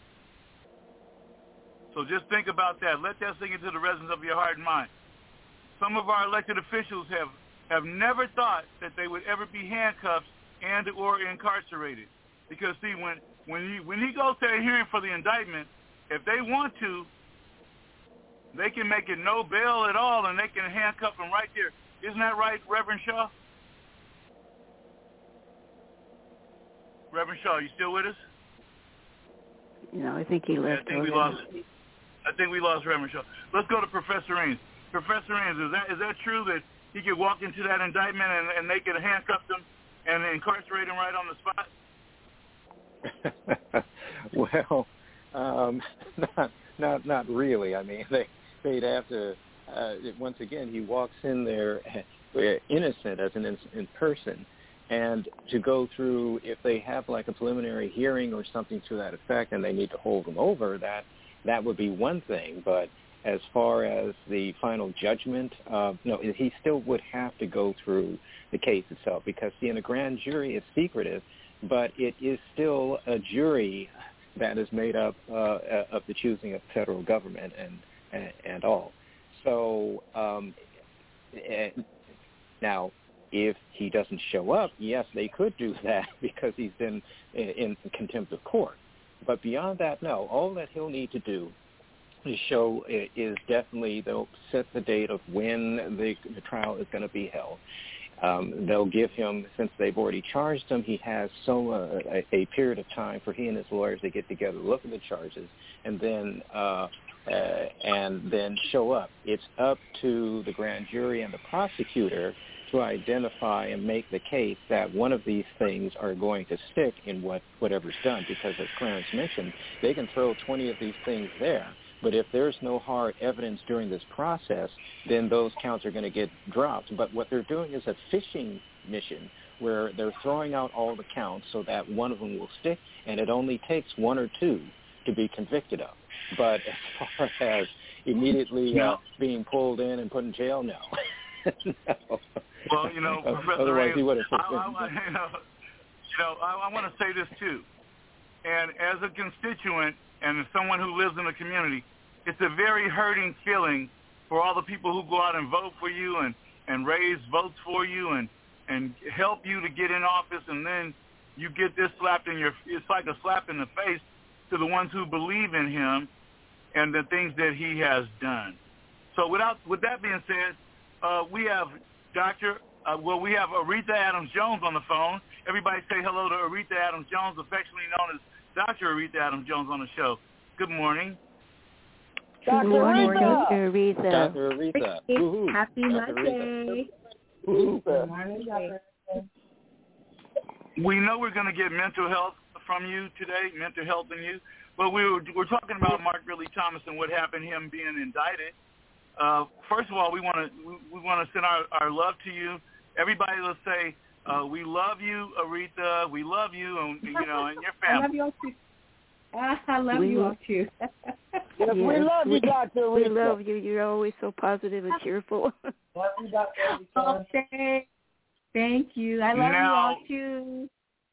So just think about that. Let that sink into the resonance of your heart and mind. Some of our elected officials have, have never thought that they would ever be handcuffed and or incarcerated. Because, see, when, when, he, when he goes to a hearing for the indictment, if they want to, they can make it no bail at all, and they can handcuff him right there. Isn't that right, Reverend Shaw? Reverend Shaw, you still with us? No, I think he left. Yeah, I think we lost. I think we lost Reverend Shaw. Let's go to Professor Ains. Professor Ains, is that is that true that he could walk into that indictment and, and they could handcuff him and incarcerate him right on the spot? Well, um, not not not really. I mean, they they'd have to. Uh, once again, he walks in there innocent as an in, in person, and to go through, if they have like a preliminary hearing or something to that effect, and they need to hold him over, that that would be one thing. But as far as the final judgment, uh, no, he still would have to go through the case itself because, see, in a grand jury, it's secretive, but it is still a jury that is made up uh, of the choosing of the federal government and and, and all. So um, and now, if he doesn't show up, yes, they could do that because he's in, in in contempt of court. But beyond that, no. All that he'll need to do to show is definitely they'll set the date of when the, the trial is going to be held. Um, they'll give him, since they've already charged him, he has so uh, a, a period of time for he and his lawyers to get together, look at the charges, and then uh, uh, and then show up. It's up to the grand jury and the prosecutor to identify and make the case that one of these things are going to stick in what whatever's done, because as Clarence mentioned, they can throw twenty of these things there, But if there's no hard evidence during this process, then those counts are going to get dropped. But what they're doing is a fishing mission where they're throwing out all the counts so that one of them will stick, and it only takes one or two to be convicted of. But as far as immediately no. uh, being pulled in and put in jail, no. no. Well, you know, Professor Otherwise Ray, he would have. I, I, you know, you know I, I want to say this too. And as a constituent and as someone who lives in the community, it's a very hurting feeling for all the people who go out and vote for you and, and raise votes for you and, and help you to get in office, and then you get this slapped in your – it's like a slap in the face to the ones who believe in him and the things that he has done. So without, with that being said, uh, we have Doctor Uh, well, we have Aretha Adams-Jones on the phone. Everybody say hello to Aretha Adams-Jones, affectionately known as Doctor Aretha Adams-Jones on the show. Good morning. Doctor Good morning, Doctor Aretha. Doctor Aretha. Woo-hoo. Happy Doctor Monday. Woo-hoo. Good morning, Doctor We know we're going to get mental health from you today, mental health in you, but we were, we're talking about Mark Ridley Thomas and what happened, him being indicted. Uh, first of all, we want to we, we want to send our, our love to you. Everybody will say, uh, we love you, Aretha. We love you, and you know, and your family. I love you all too. I love we you all too. Yes, yes, we love you, Doctor Aretha. We love you. You're always so positive and cheerful. Love you, Doctor Aretha. Okay. Thank you. I love now, you all too.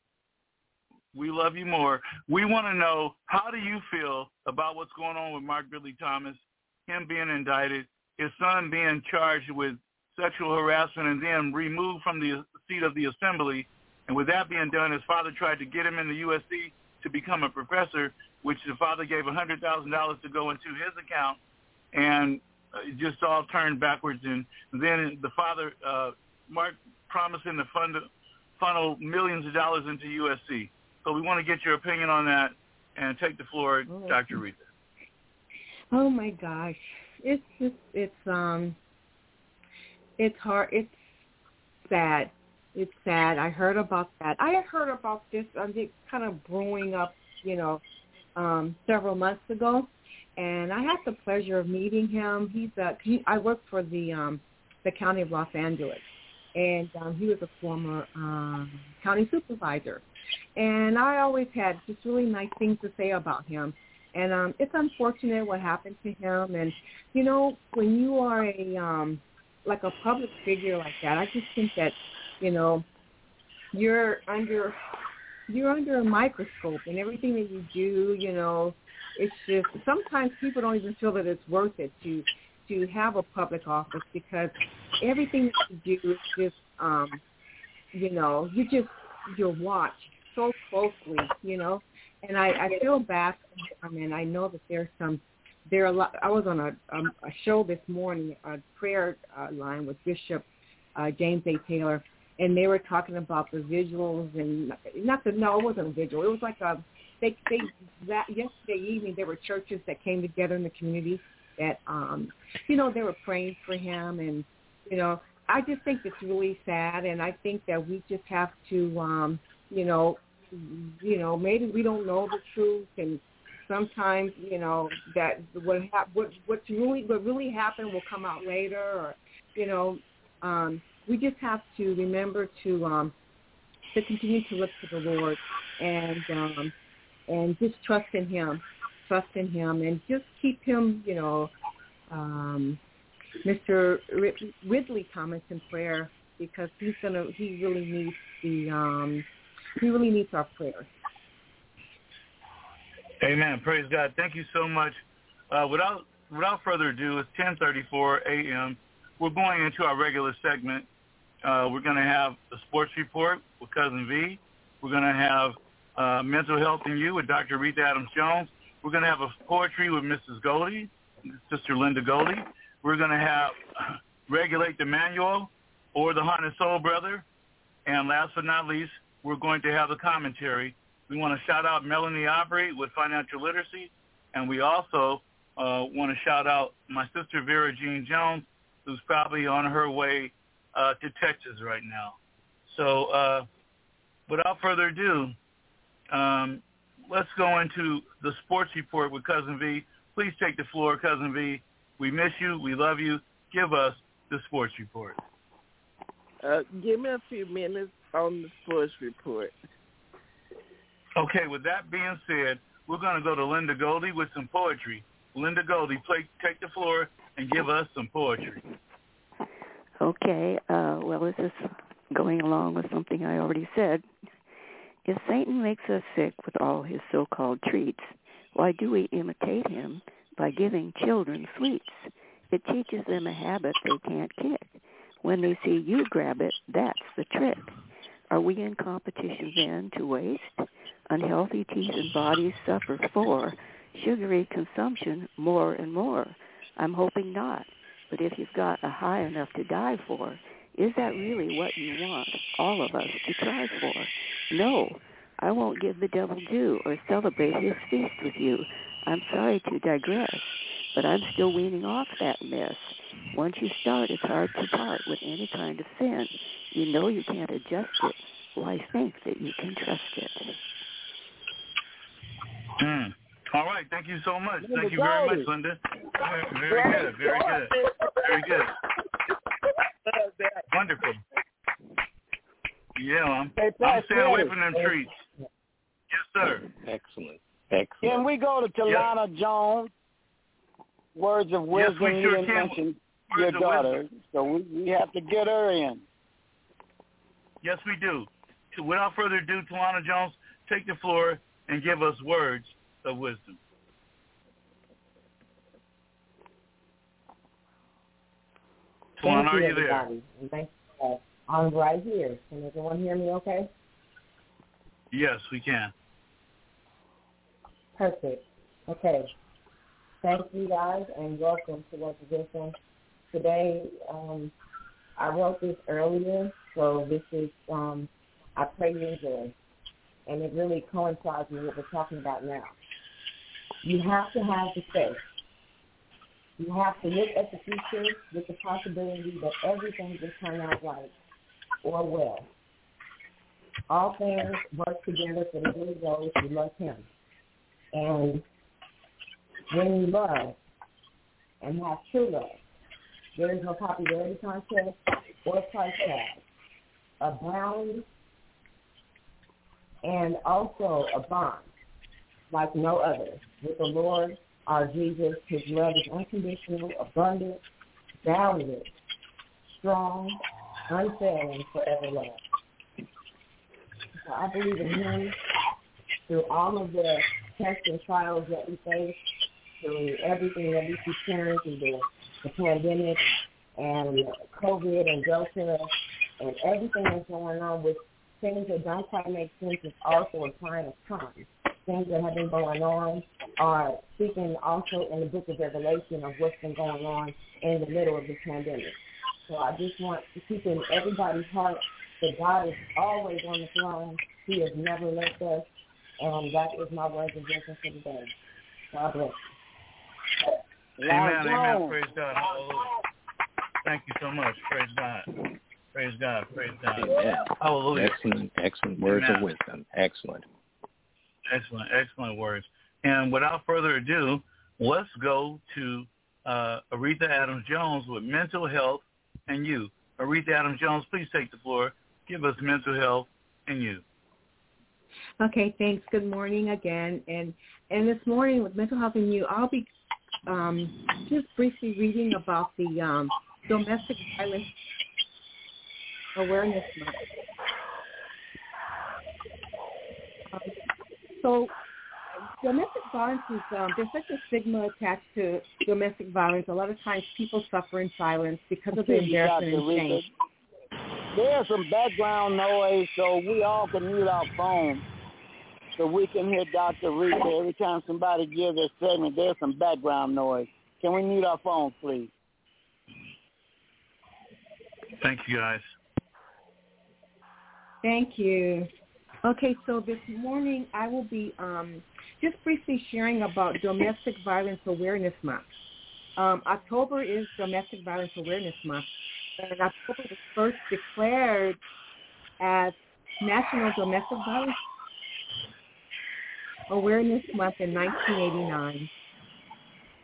We love you more. We want to know, how do you feel about what's going on with Mark Ridley Thomas, him being indicted, his son being charged with sexual harassment and then removed from the seat of the assembly? And with that being done, his father tried to get him in the U S C to become a professor, which the father gave one hundred thousand dollars to go into his account, and it just all turned backwards. And then the father, uh, Mark, promising to fund, funnel millions of dollars into U S C. So we want to get your opinion on that, and take the floor, Oh. Doctor Aretha. Oh my gosh, it's just it's um, it's hard. It's sad. It's sad. I heard about that. I had heard about this. Um, it kind of brewing up, you know, um, several months ago, and I had the pleasure of meeting him. He's a. He, I work for the um, the county of Los Angeles, and um, he was a former um, county supervisor, and I always had just really nice things to say about him. And um, it's unfortunate what happened to him. And you know, when you are a um, like a public figure like that, I just think that, you know, you're under you're under a microscope, and everything that you do, you know, it's just sometimes people don't even feel that it's worth it to to have a public office, because everything that you do is just, um, you know, you just you're watched so closely, you know. And I, I feel bad for him, and I know that there's some there are a lot. I was on a, um, a show this morning, a prayer uh, line with Bishop uh, James A. Taylor, and they were talking about the visuals, and not the no, it wasn't a visual. It was like a they they that yesterday evening there were churches that came together in the community that um you know, they were praying for him, and you know, I just think it's really sad, and I think that we just have to um you know you know maybe we don't know the truth, and sometimes, you know, that what hap- what what's really what really happened will come out later, or you know, um, we just have to remember to um, to continue to look to the Lord, and um, and just trust in Him, trust in Him, and just keep Him, you know, um, Mister Rid- Ridley Thomas in prayer, because he's gonna he really needs the um, he really needs our prayers. Amen. Praise God. Thank you so much. Uh, without without further ado, it's ten thirty-four a.m. We're going into our regular segment. Uh, we're going to have the sports report with Cousin V. We're going to have uh, mental health in you with Doctor Aretha Adams-Jones. We're going to have a poetry with Missus Goldie, Sister Linda Goldie. We're going to have Regulate the Manual, or the Heart and Soul Brother. And last but not least, we're going to have the commentary. We want to shout out Melanie Aubrey with Financial Literacy, and we also uh, want to shout out my sister Vera Jean Jones, who's probably on her way uh, to Texas right now. So uh, without further ado, um, let's go into the sports report with Cousin V. please take the floor, Cousin V. We miss you. We love you. Give us the sports report. Uh, give me a few minutes on the sports report. Okay, with that being said, we're going to go to Linda Goldie with some poetry. Linda Goldie, play, take the floor and give us some poetry. Okay, uh, well, this is going along with something I already said. If Satan makes us sick with all his so-called treats, why do we imitate him by giving children sweets? It teaches them a habit they can't kick. When they see you grab it, that's the trick. Are we in competition then to waste? Unhealthy teeth and bodies suffer for sugary consumption more and more. I'm hoping not. But if you've got a high enough to die for, is that really what you want all of us to try for? No, I won't give the devil due or celebrate his feast with you. I'm sorry to digress, but I'm still weaning off that mess. Once you start, it's hard to part with any kind of sin. You know you can't adjust it. Why think that you can trust it? Mm. All right. Thank you so much. Thank you very much, Linda. Very, very good. Very good. Very good. Wonderful. Yeah, I'm, I'm staying away from them treats. Yes, sir. Excellent. Excellent. Can we go to Talana Yes. Jones? Words of wisdom. Yes, we you sure didn't can. mention Words your of daughter, wisdom. so we, we have to get her in. Yes, we do. So without further ado, Talana Jones, take the floor and give us words of wisdom. Talana, are you there? Everybody. And thank you. I'm right here. Can everyone hear me okay? Yes, we can. Perfect. Okay. Thank you guys and welcome to Words of Wisdom. Today, um, I wrote this earlier, so this is, um, I pray you enjoy. And it really coincides with what we're talking about now. You have to have the faith. You have to look at the future with the possibility that everything will turn out right or well. All things work together for the good of those who love him. And when you love and have true love, there is no popularity contest or price tag. Abound and also a bond like no other with the Lord, our Jesus. His love is unconditional, abundant, boundless, strong, unfailing, forever love. So I believe in him through all of the tests and trials that we face, through everything that we keep hearing, through the, the pandemic and COVID and Delta and everything that's going on with things that don't quite make sense is also a sign of time. Things that have been going on are speaking also in the book of Revelation of what's been going on in the middle of the pandemic. So I just want to keep in everybody's heart that God is always on the throne. He has never left us. And that is my words of wisdom for today. God bless you. Amen, amen. Praise God. Hallelujah. Thank you so much. Praise God. Praise God. Praise God. Amen. Hallelujah. Excellent, excellent words Amen. of wisdom. Excellent. Excellent, excellent words. And without further ado, let's go to uh, Aretha Adams-Jones with Mental Health and You. Aretha Adams-Jones, please take the floor. Give us Mental Health and You. Okay, thanks. Good morning again. And and this morning with Mental Health and You, I'll be um, just briefly reading about the um, Domestic Violence Awareness Month. Um, so domestic violence is, um, there's such a stigma attached to domestic violence. A lot of times people suffer in silence because of the embarrassment and shame. There's some background noise, so we all can mute our phones so we can hear Doctor Rita. Every time somebody gives their segment, there's some background noise. Can we mute our phones, please? Thank you, guys. Thank you. Okay, so this morning I will be um, just briefly sharing about Domestic Violence Awareness Month. Um, October is Domestic Violence Awareness Month, and October was first declared as National Domestic Violence Awareness Month in nineteen eighty-nine.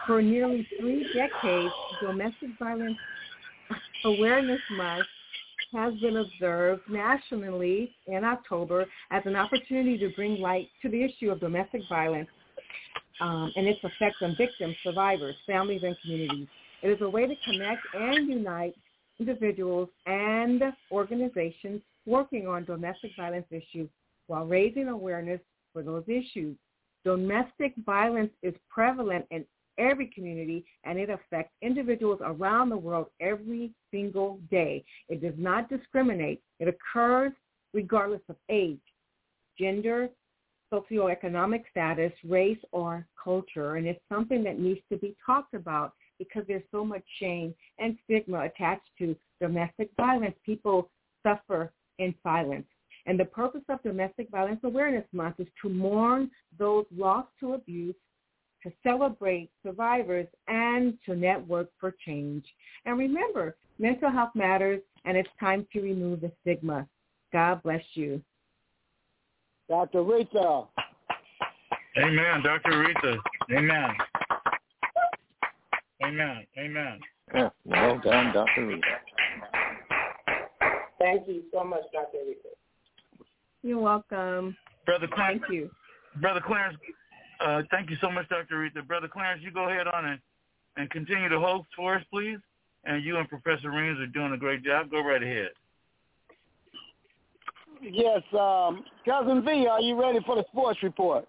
For nearly three decades, Domestic Violence Awareness Month has been observed nationally in October as an opportunity to bring light to the issue of domestic violence um, and its effects on victims, survivors, families, and communities. It is a way to connect and unite individuals and organizations working on domestic violence issues while raising awareness for those issues. Domestic violence is prevalent in every community, and it affects individuals around the world every single day. It does not discriminate. It occurs regardless of age, gender, socioeconomic status, race, or culture, and it's something that needs to be talked about because there's so much shame and stigma attached to domestic violence. People suffer in silence. And the purpose of Domestic Violence Awareness Month is to mourn those lost to abuse, to celebrate survivors, and to network for change. And remember, mental health matters, and it's time to remove the stigma. God bless you. Doctor Rita. Amen, Doctor Rita. Amen. Amen. Amen. Yeah, well done, Doctor Rita. Thank you so much, Doctor Rita. You're welcome. Brother Clarence. Thank you. Brother Clarence, uh, thank you so much, Doctor Rita. Brother Clarence, you go ahead on and, and continue to host for us, please. And you and Professor Reams are doing a great job. Go right ahead. Yes, um, Cousin V, are you ready for the sports report?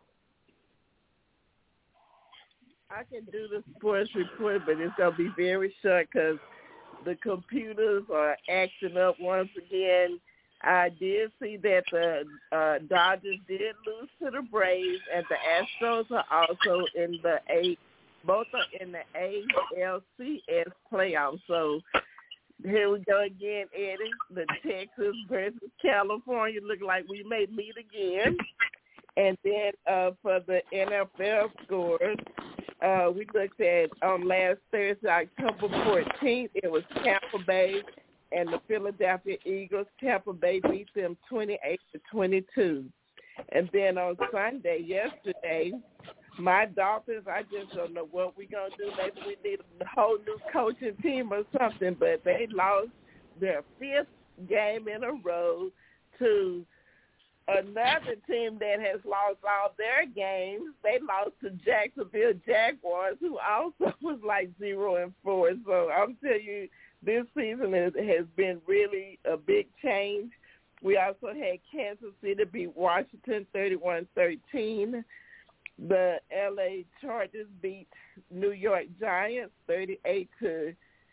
I can do the sports report, but it's going to be very short because the computers are acting up once again. I did see that the uh, Dodgers did lose to the Braves, and the Astros are also in the A, both are in the A L C S playoffs. So here we go again, Eddie. The Texas versus California look like we may meet again. And then uh, for the N F L scores, uh, we looked at on last Thursday, October fourteenth. It was Tampa Bay and the Philadelphia Eagles. Tampa Bay beat them twenty-eight to twenty-two. And then on Sunday, yesterday, my Dolphins, I just don't know what we're going to do. Maybe we need a whole new coaching team or something, but they lost their fifth game in a row to another team that has lost all their games. They lost to Jacksonville Jaguars, who also was like zero and four. So I'm telling you, this season is, has been really a big change. We also had Kansas City beat Washington thirty-one thirteen. The L A Chargers beat New York Giants thirty-eight to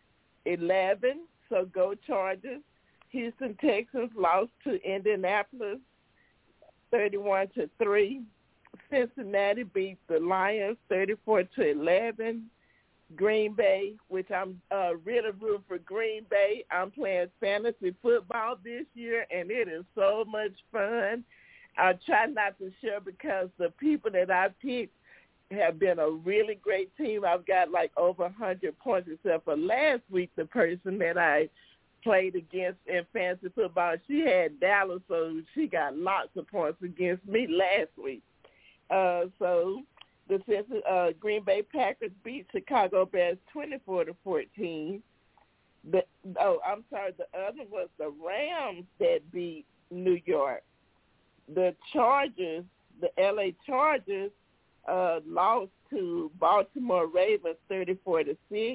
eleven. So go Chargers. Houston Texans lost to Indianapolis thirty-one to three. Cincinnati beat the Lions thirty-four to eleven. Green Bay, which I'm uh, really rooting for Green Bay. I'm playing fantasy football this year, and it is so much fun. I try not to share because the people that I picked have been a really great team. I've got like over one hundred points, except for last week, the person that I played against in fantasy football, she had Dallas, so she got lots of points against me last week. Uh, so the uh, Green Bay Packers beat Chicago Bears twenty-four to fourteen. The, oh, I'm sorry, the other was the Rams that beat New York. The Chargers, the L A Chargers, uh, lost to Baltimore Ravens thirty-four to six.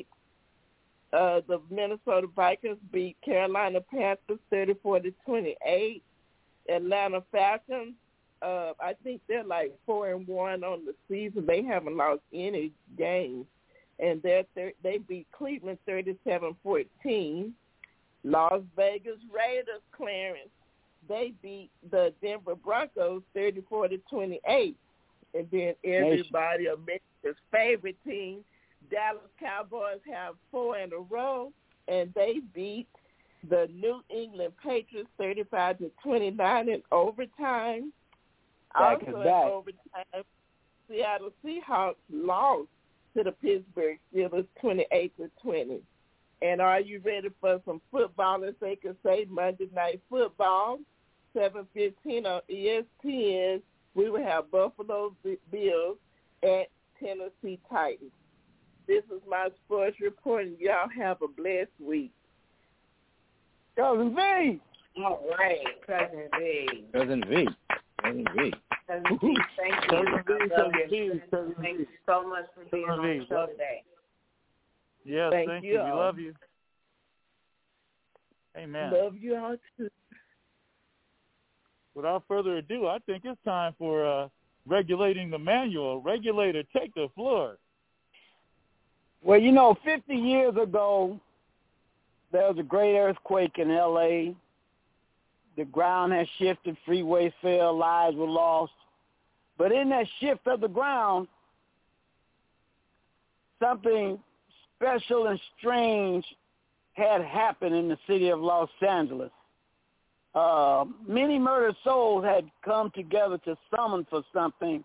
Uh, the Minnesota Vikings beat Carolina Panthers thirty-four to twenty-eight. Atlanta Falcons, uh, I think they're like four and one on the season. They haven't lost any games, and they're thir- they beat Cleveland thirty-seven fourteen. Las Vegas Raiders, Clarence, they beat the Denver Broncos thirty-four to twenty-eight. And then everybody, America's favorite team, Dallas Cowboys, have four in a row, and they beat the New England Patriots thirty-five to twenty-nine in overtime. Back also is back. in overtime, Seattle Seahawks lost to the Pittsburgh Steelers twenty-eight to twenty. And are you ready for some football, as they could say, Monday Night Football, seven fifteen on E S P N. We will have Buffalo Bills at Tennessee Titans. This is my sports report, and y'all have a blessed week. Cousin V. All right, Cousin V. Cousin V. Cousin V. Cousin V, thank you. Cousin V, I love Cousin you. V, Cousin Thank V. you so much for being Cousin on V. the show today. Yes, Thank thank you you. We all. love you. Amen. Love you all too. Without further ado, I think it's time for uh, regulating the manual. Regulator, take the floor. Well, you know, fifty years ago, there was a great earthquake in L A. The ground had shifted, freeways fell, lives were lost. But in that shift of the ground, something special and strange had happened in the city of Los Angeles. Uh, many murdered souls had come together to summon for something,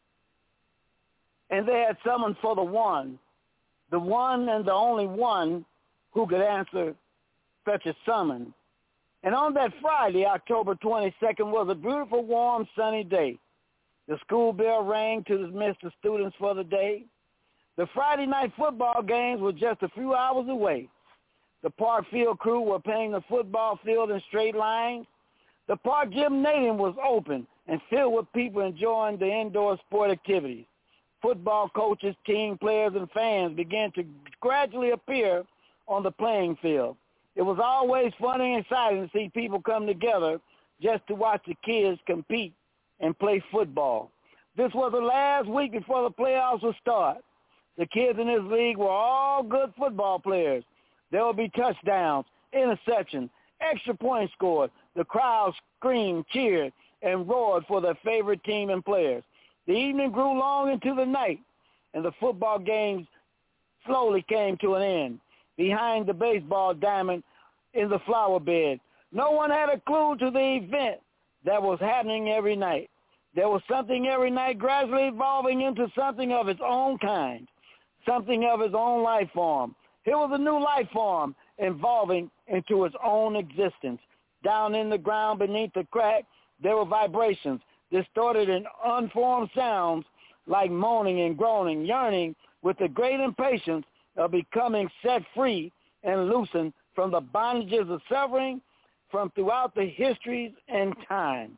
and they had summoned for the one, the one and the only one who could answer such a summon. And on that Friday, October twenty-second, was a beautiful, warm, sunny day. The school bell rang to dismiss the students for the day. The Friday night football games were just a few hours away. The park field crew were painting the football field in straight lines. The park gymnasium was open and filled with people enjoying the indoor sport activities. Football coaches, team players, and fans began to gradually appear on the playing field. It was always fun and exciting to see people come together just to watch the kids compete and play football. This was the last week before the playoffs would start. The kids in this league were all good football players. There would be touchdowns, interceptions, extra points scored. The crowd screamed, cheered, and roared for their favorite team and players. The evening grew long into the night, and the football games slowly came to an end. Behind the baseball diamond in the flower bed, no one had a clue to the event that was happening every night. There was something every night gradually evolving into something of its own kind, something of its own life form. Here was a new life form evolving into its own existence. Down in the ground beneath the crack, there were vibrations, distorted and unformed sounds like moaning and groaning, yearning with the great impatience of becoming set free and loosened from the bondages of suffering from throughout the histories and time.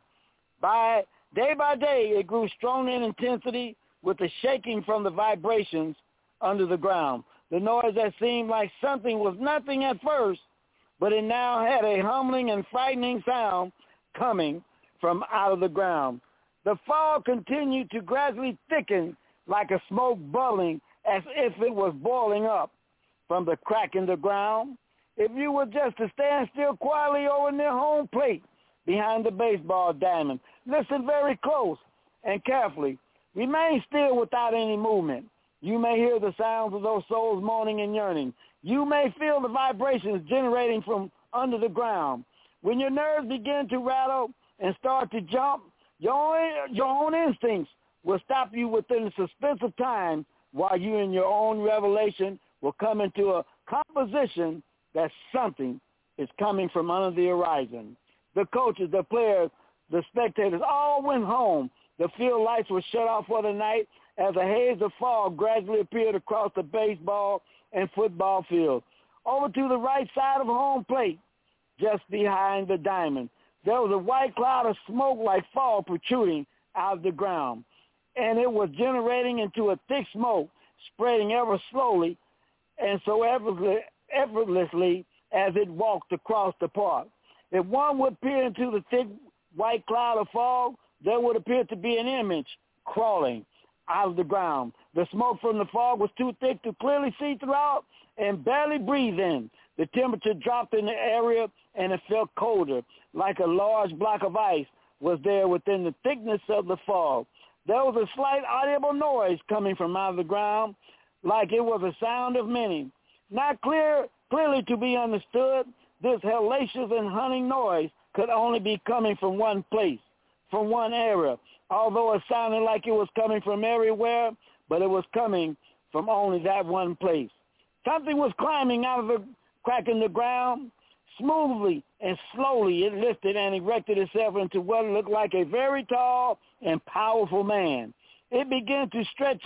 By day by day, it grew stronger in intensity with the shaking from the vibrations under the ground. The noise that seemed like something was nothing at first, but it now had a humbling and frightening sound coming from out of the ground. The fog continued to gradually thicken like a smoke bubbling as if it was boiling up from the crack in the ground. If you were just to stand still quietly over near home plate behind the baseball diamond, listen very close and carefully. Remain still without any movement. You may hear the sounds of those souls moaning and yearning. You may feel the vibrations generating from under the ground. When your nerves begin to rattle and start to jump, your own, your own instincts will stop you within the suspense of time while you in your own revelation will come into a composition that something is coming from under the horizon. The coaches, the players, the spectators all went home. The field lights were shut off for the night as a haze of fog gradually appeared across the baseball and football field. Over to the right side of home plate, just behind the diamond, there was a white cloud of smoke like fog protruding out of the ground, and it was generating into a thick smoke, spreading ever slowly and so effortlessly, effortlessly as it walked across the park. If one would peer into the thick white cloud of fog, there would appear to be an image crawling out of the ground. The smoke from the fog was too thick to clearly see throughout and barely breathe in. The temperature dropped in the area and it felt colder, like a large block of ice was there within the thickness of the fog. There was a slight audible noise coming from out of the ground, like it was a sound of many. Not clear, clearly to be understood, this hellacious and hunting noise could only be coming from one place, from one area, although it sounded like it was coming from everywhere, but it was coming from only that one place. Something was climbing out of the crack in the ground. Smoothly and slowly it lifted and erected itself into what looked like a very tall and powerful man. It began to stretch up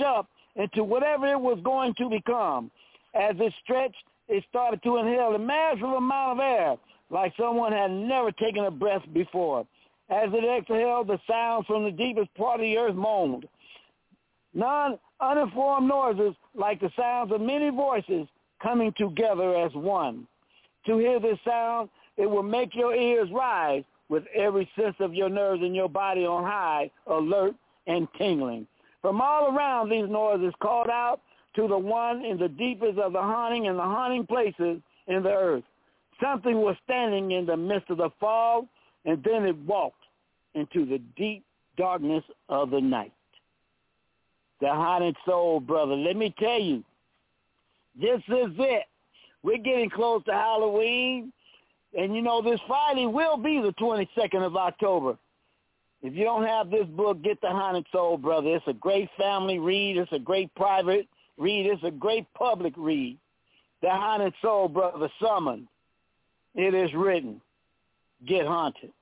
into whatever it was going to become. As it stretched, it started to inhale a massive amount of air, like someone had never taken a breath before. As it exhaled, the sounds from the deepest part of the earth moaned. Non-uniform noises like the sounds of many voices coming together as one. To hear this sound, it will make your ears rise with every sense of your nerves in your body on high, alert, and tingling. From all around, these noises called out to the one in the deepest of the haunting and the haunting places in the earth. Something was standing in the midst of the fog, and then it walked into the deep darkness of the night. The haunted soul, brother, let me tell you, this is it. We're getting close to Halloween, and you know this Friday will be the twenty-second of October. If you don't have this book, get The Haunted Soul, brother. It's a great family read. It's a great private read. It's a great public read. The Haunted Soul, brother, summoned. It is written. Get haunted.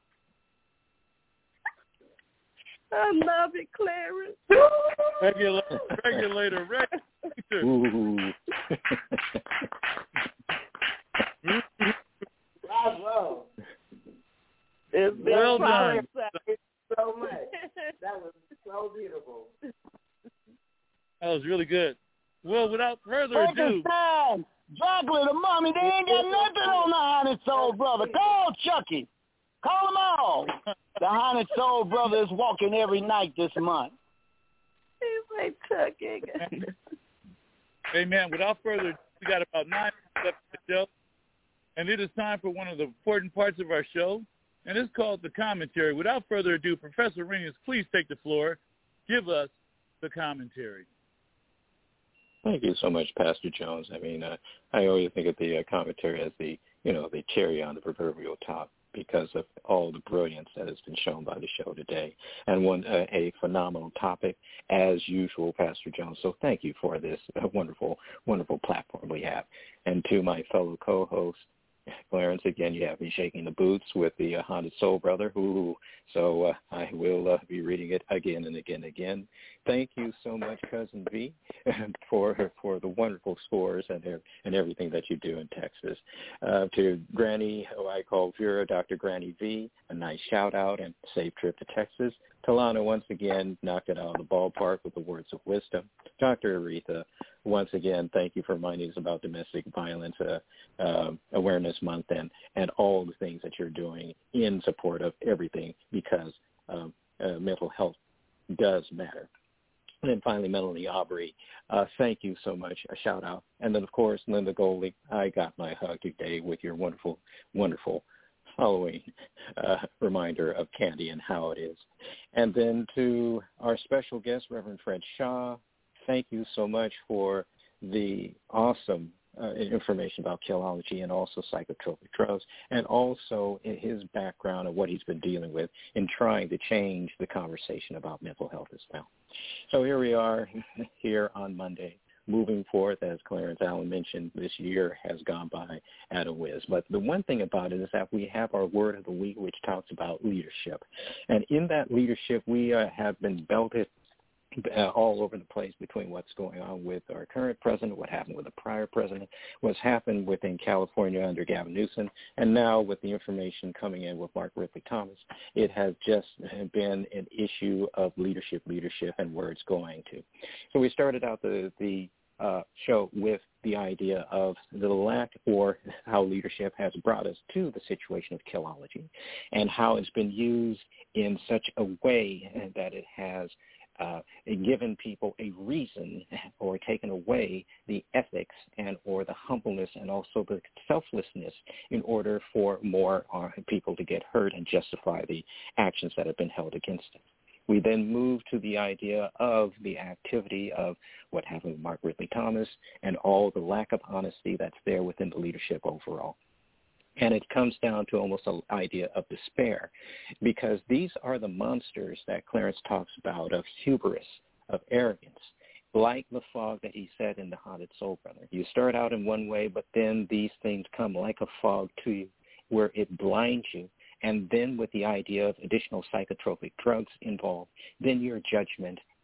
I love it, Clarence. Regulator, regulator, regulator. Ooh. Bravo. It's been Well done. So much. That was so beautiful. That was really good. Well, without further ado, Frankenstein, Dracula, the mummy, they ain't got nothing on the Haunted Soul, brother. Call Chucky. Call them all. The Haunted Soul, brother, is walking every night this month. He's like Chucky. hey man, without further ado, we got about nine minutes left of the show, and it is time for one of the important parts of our show, and it's called the commentary. Without further ado, Professor Rinus, please take the floor. Give us the commentary. Thank you so much, Pastor Jones. I mean, uh, I always think of the uh, commentary as the, you know, the cherry on the proverbial top because of all the brilliance that has been shown by the show today. And one uh, a phenomenal topic, as usual, Pastor Jones. So thank you for this uh, wonderful, wonderful platform we have. And to my fellow co-hosts, Clarence, again, you have me shaking the boots with the uh, Haunted Soul, brother. Ooh, so uh, I will uh, be reading it again and again and again. Thank you so much, Cousin V, for for the wonderful scores and and everything that you do in Texas. Uh, to Granny, who I call Vera, Doctor Granny V, a nice shout-out and safe trip to Texas. Talana, once again, knocked it out of the ballpark with the words of wisdom. Doctor Aretha, once again, thank you for reminding us about Domestic Violence uh, uh, Awareness Month and, and all the things that you're doing in support of everything because um, uh, mental health does matter. And then finally, Melanie Aubrey, uh, thank you so much. A shout out. And then, of course, Linda Goldie, I got my hug today with your wonderful, wonderful Halloween uh, reminder of candy and how it is. And then to our special guest, Reverend Fred Shaw, thank you so much for the awesome uh, information about Killology and also psychotropic drugs, and also in his background of what he's been dealing with in trying to change the conversation about mental health as well. So here we are here on Monday, moving forth, as Clarence Allen mentioned, this year has gone by at a whiz. But the one thing about it is that we have our word of the week, which talks about leadership. And in that leadership, we uh, have been belted uh, all over the place between what's going on with our current president, what happened with the prior president, what's happened within California under Gavin Newsom, and now with the information coming in with Mark Ridley Thomas. It has just been an issue of leadership, leadership, and where it's going to. So we started out the, the Uh, show with the idea of the lack or how leadership has brought us to the situation of Killology and how it's been used in such a way that it has uh, given people a reason or taken away the ethics and or the humbleness and also the selflessness in order for more uh, people to get hurt and justify the actions that have been held against them. We then move to the idea of the activity of what happened with Mark Ridley Thomas and all the lack of honesty that's there within the leadership overall. And it comes down to almost an idea of despair because these are the monsters that Clarence talks about of hubris, of arrogance, like the fog that he said in The Haunted Soul, brother. You start out in one way, but then these things come like a fog to you where it blinds you. And then with the idea of additional psychotropic drugs involved, then your judgment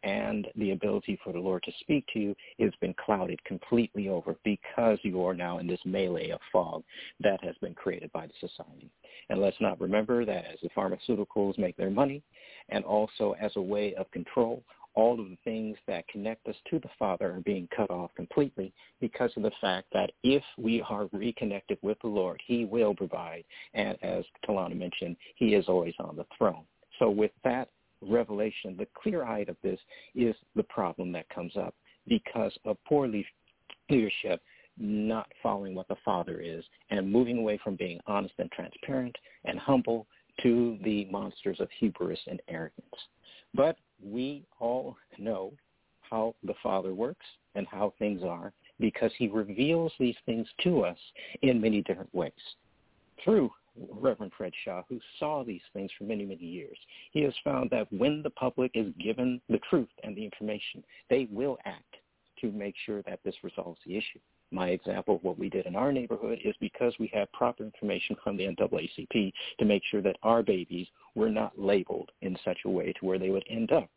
and the ability for the Lord to speak to you has been clouded completely over because you are now in this melee of fog that has been created by the society. And let's not remember that as the pharmaceuticals make their money, and also as a way of control, all of the things that connect us to the Father are being cut off completely because of the fact that if we are reconnected with the Lord, he will provide. And as Talana mentioned, he is always on the throne. So with that revelation, the clear eye of this is the problem that comes up because of poor le- leadership, not following what the Father is and moving away from being honest and transparent and humble to the monsters of hubris and arrogance. But we all know how the Father works and how things are because he reveals these things to us in many different ways. Through Reverend Fred Shaw, who saw these things for many, many years, he has found that when the public is given the truth and the information, they will act to make sure that this resolves the issue. My example of what we did in our neighborhood is because we had proper information from the N double A C P to make sure that our babies were not labeled in such a way to where they would end up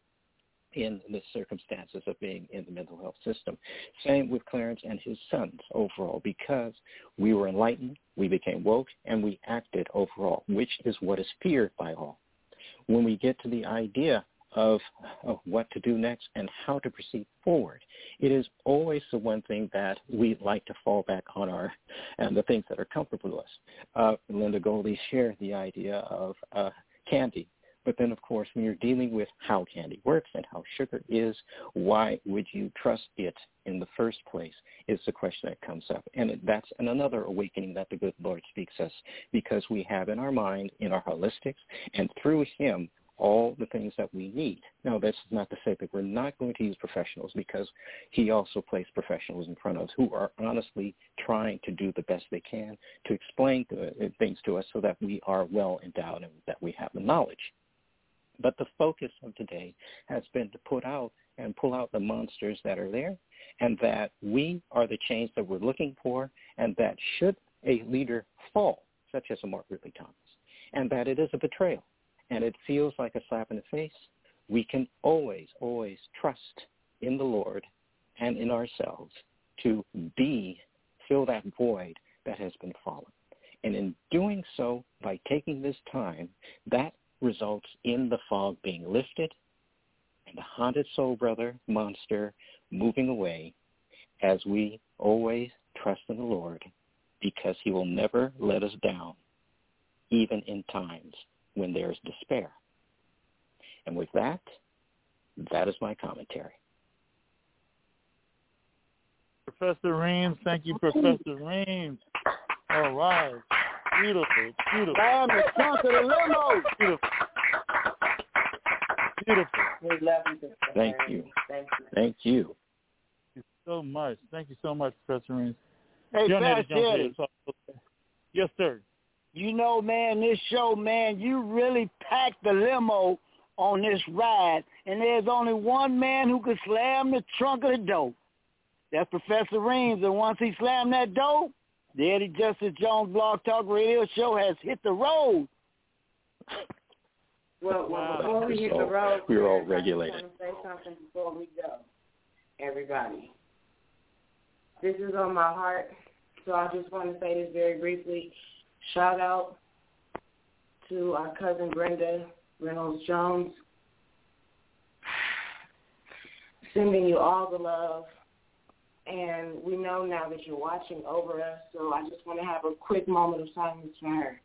in the circumstances of being in the mental health system. Same with Clarence and his sons overall, because we were enlightened, we became woke, and we acted overall, which is what is feared by all. When we get to the idea of, of what to do next and how to proceed forward, it is always the one thing that we like to fall back on our and the things that are comfortable to us. Uh, Linda Goldie shared the idea of uh, candy. But then, of course, when you're dealing with how candy works and how sugar is, why would you trust it in the first place is the question that comes up. And that's another awakening that the good Lord speaks us, because we have in our mind, in our holistics, and through him, all the things that we need. Now, that's not to say that we're not going to use professionals, because he also placed professionals in front of us who are honestly trying to do the best they can to explain to, uh, things to us so that we are well endowed and that we have the knowledge. But the focus of today has been to put out and pull out the monsters that are there, and that we are the change that we're looking for, and that should a leader fall, such as a Mark Ridley Thomas, and that it is a betrayal, and it feels like a slap in the face, we can always, always trust in the Lord and in ourselves to be, fill that void that has been fallen. And in doing so, by taking this time, that results in the fog being lifted and the haunted soul brother monster moving away, as we always trust in the Lord, because he will never let us down, even in times when there is despair. And with that, that is my commentary. Professor Reams, thank you, Professor Reams. All right. Beautiful, beautiful. I'm the trunk of the limo. Beautiful. Beautiful. We love you. Thank you. Thank you. Thank you. Thank you so much. Thank you so much, Professor Reams. Hey, John Eddie Pastor Jones Eddie, here. Yes, sir. you know, man, this show, man, you really packed the limo on this ride, and there's only one man who could slam the trunk of the door. That's Professor Reams, and once he slammed that door, the Eddie Justice Jones Blog Talk Radio Show has hit the road. Well, well Wow. before we hit the So, road, we were all I just regulated. want to say something before we go. Everybody, this is on my heart, so I just want to say this very briefly. Shout out to our cousin Brenda Reynolds Jones, sending you all the love. And we know now that you're watching over us, so I just want to have a quick moment of silence for her.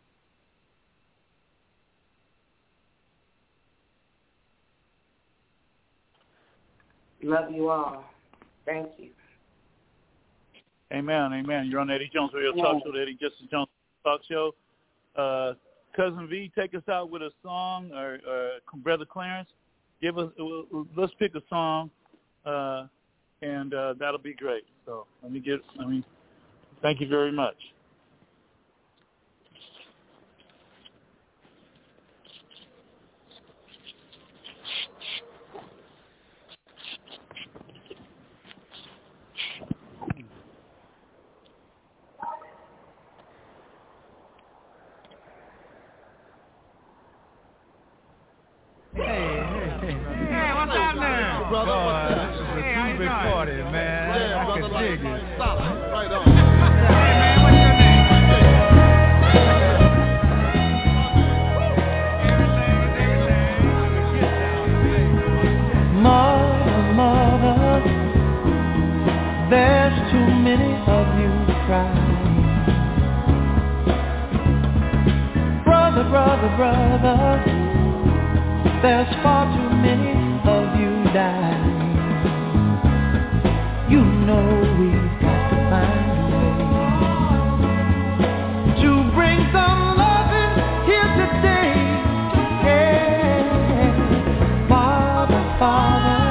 Love you all. Thank you. Amen, amen. You're on the Eddie Jones Radio Talk Show, the Eddie Justice Jones Talk Show. Uh, Cousin V, take us out with a song, or, or Brother Clarence, give us. Let's pick a song, uh, and uh, that'll be great. So let me get. I mean, thank you very much. Hey, hey, hey. Hey, on down there. Brother, Boy, what's that? this is a hey, too big party, man. Yeah, I brother, can like, dig like it. solid. Right on. Hey, man, what's your name? Mother, mother, there's too many of you crying. Brother, brother, brother, there's far too many of you dying. You know we've got to find a way to bring some loving here today. Yeah. Father, Father,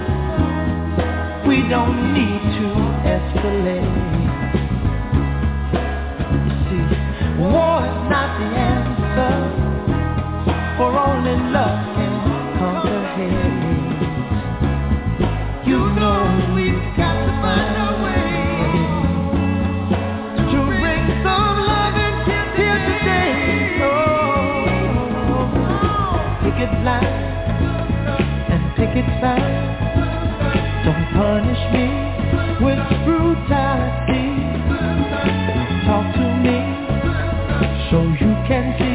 we don't need to escalate. You see, war is not the answer, for only love can conquer hate. You know we've got to find a way to bring some loving here today. Oh, picket line and picket sign, don't punish me with brutality. Talk to me so you can see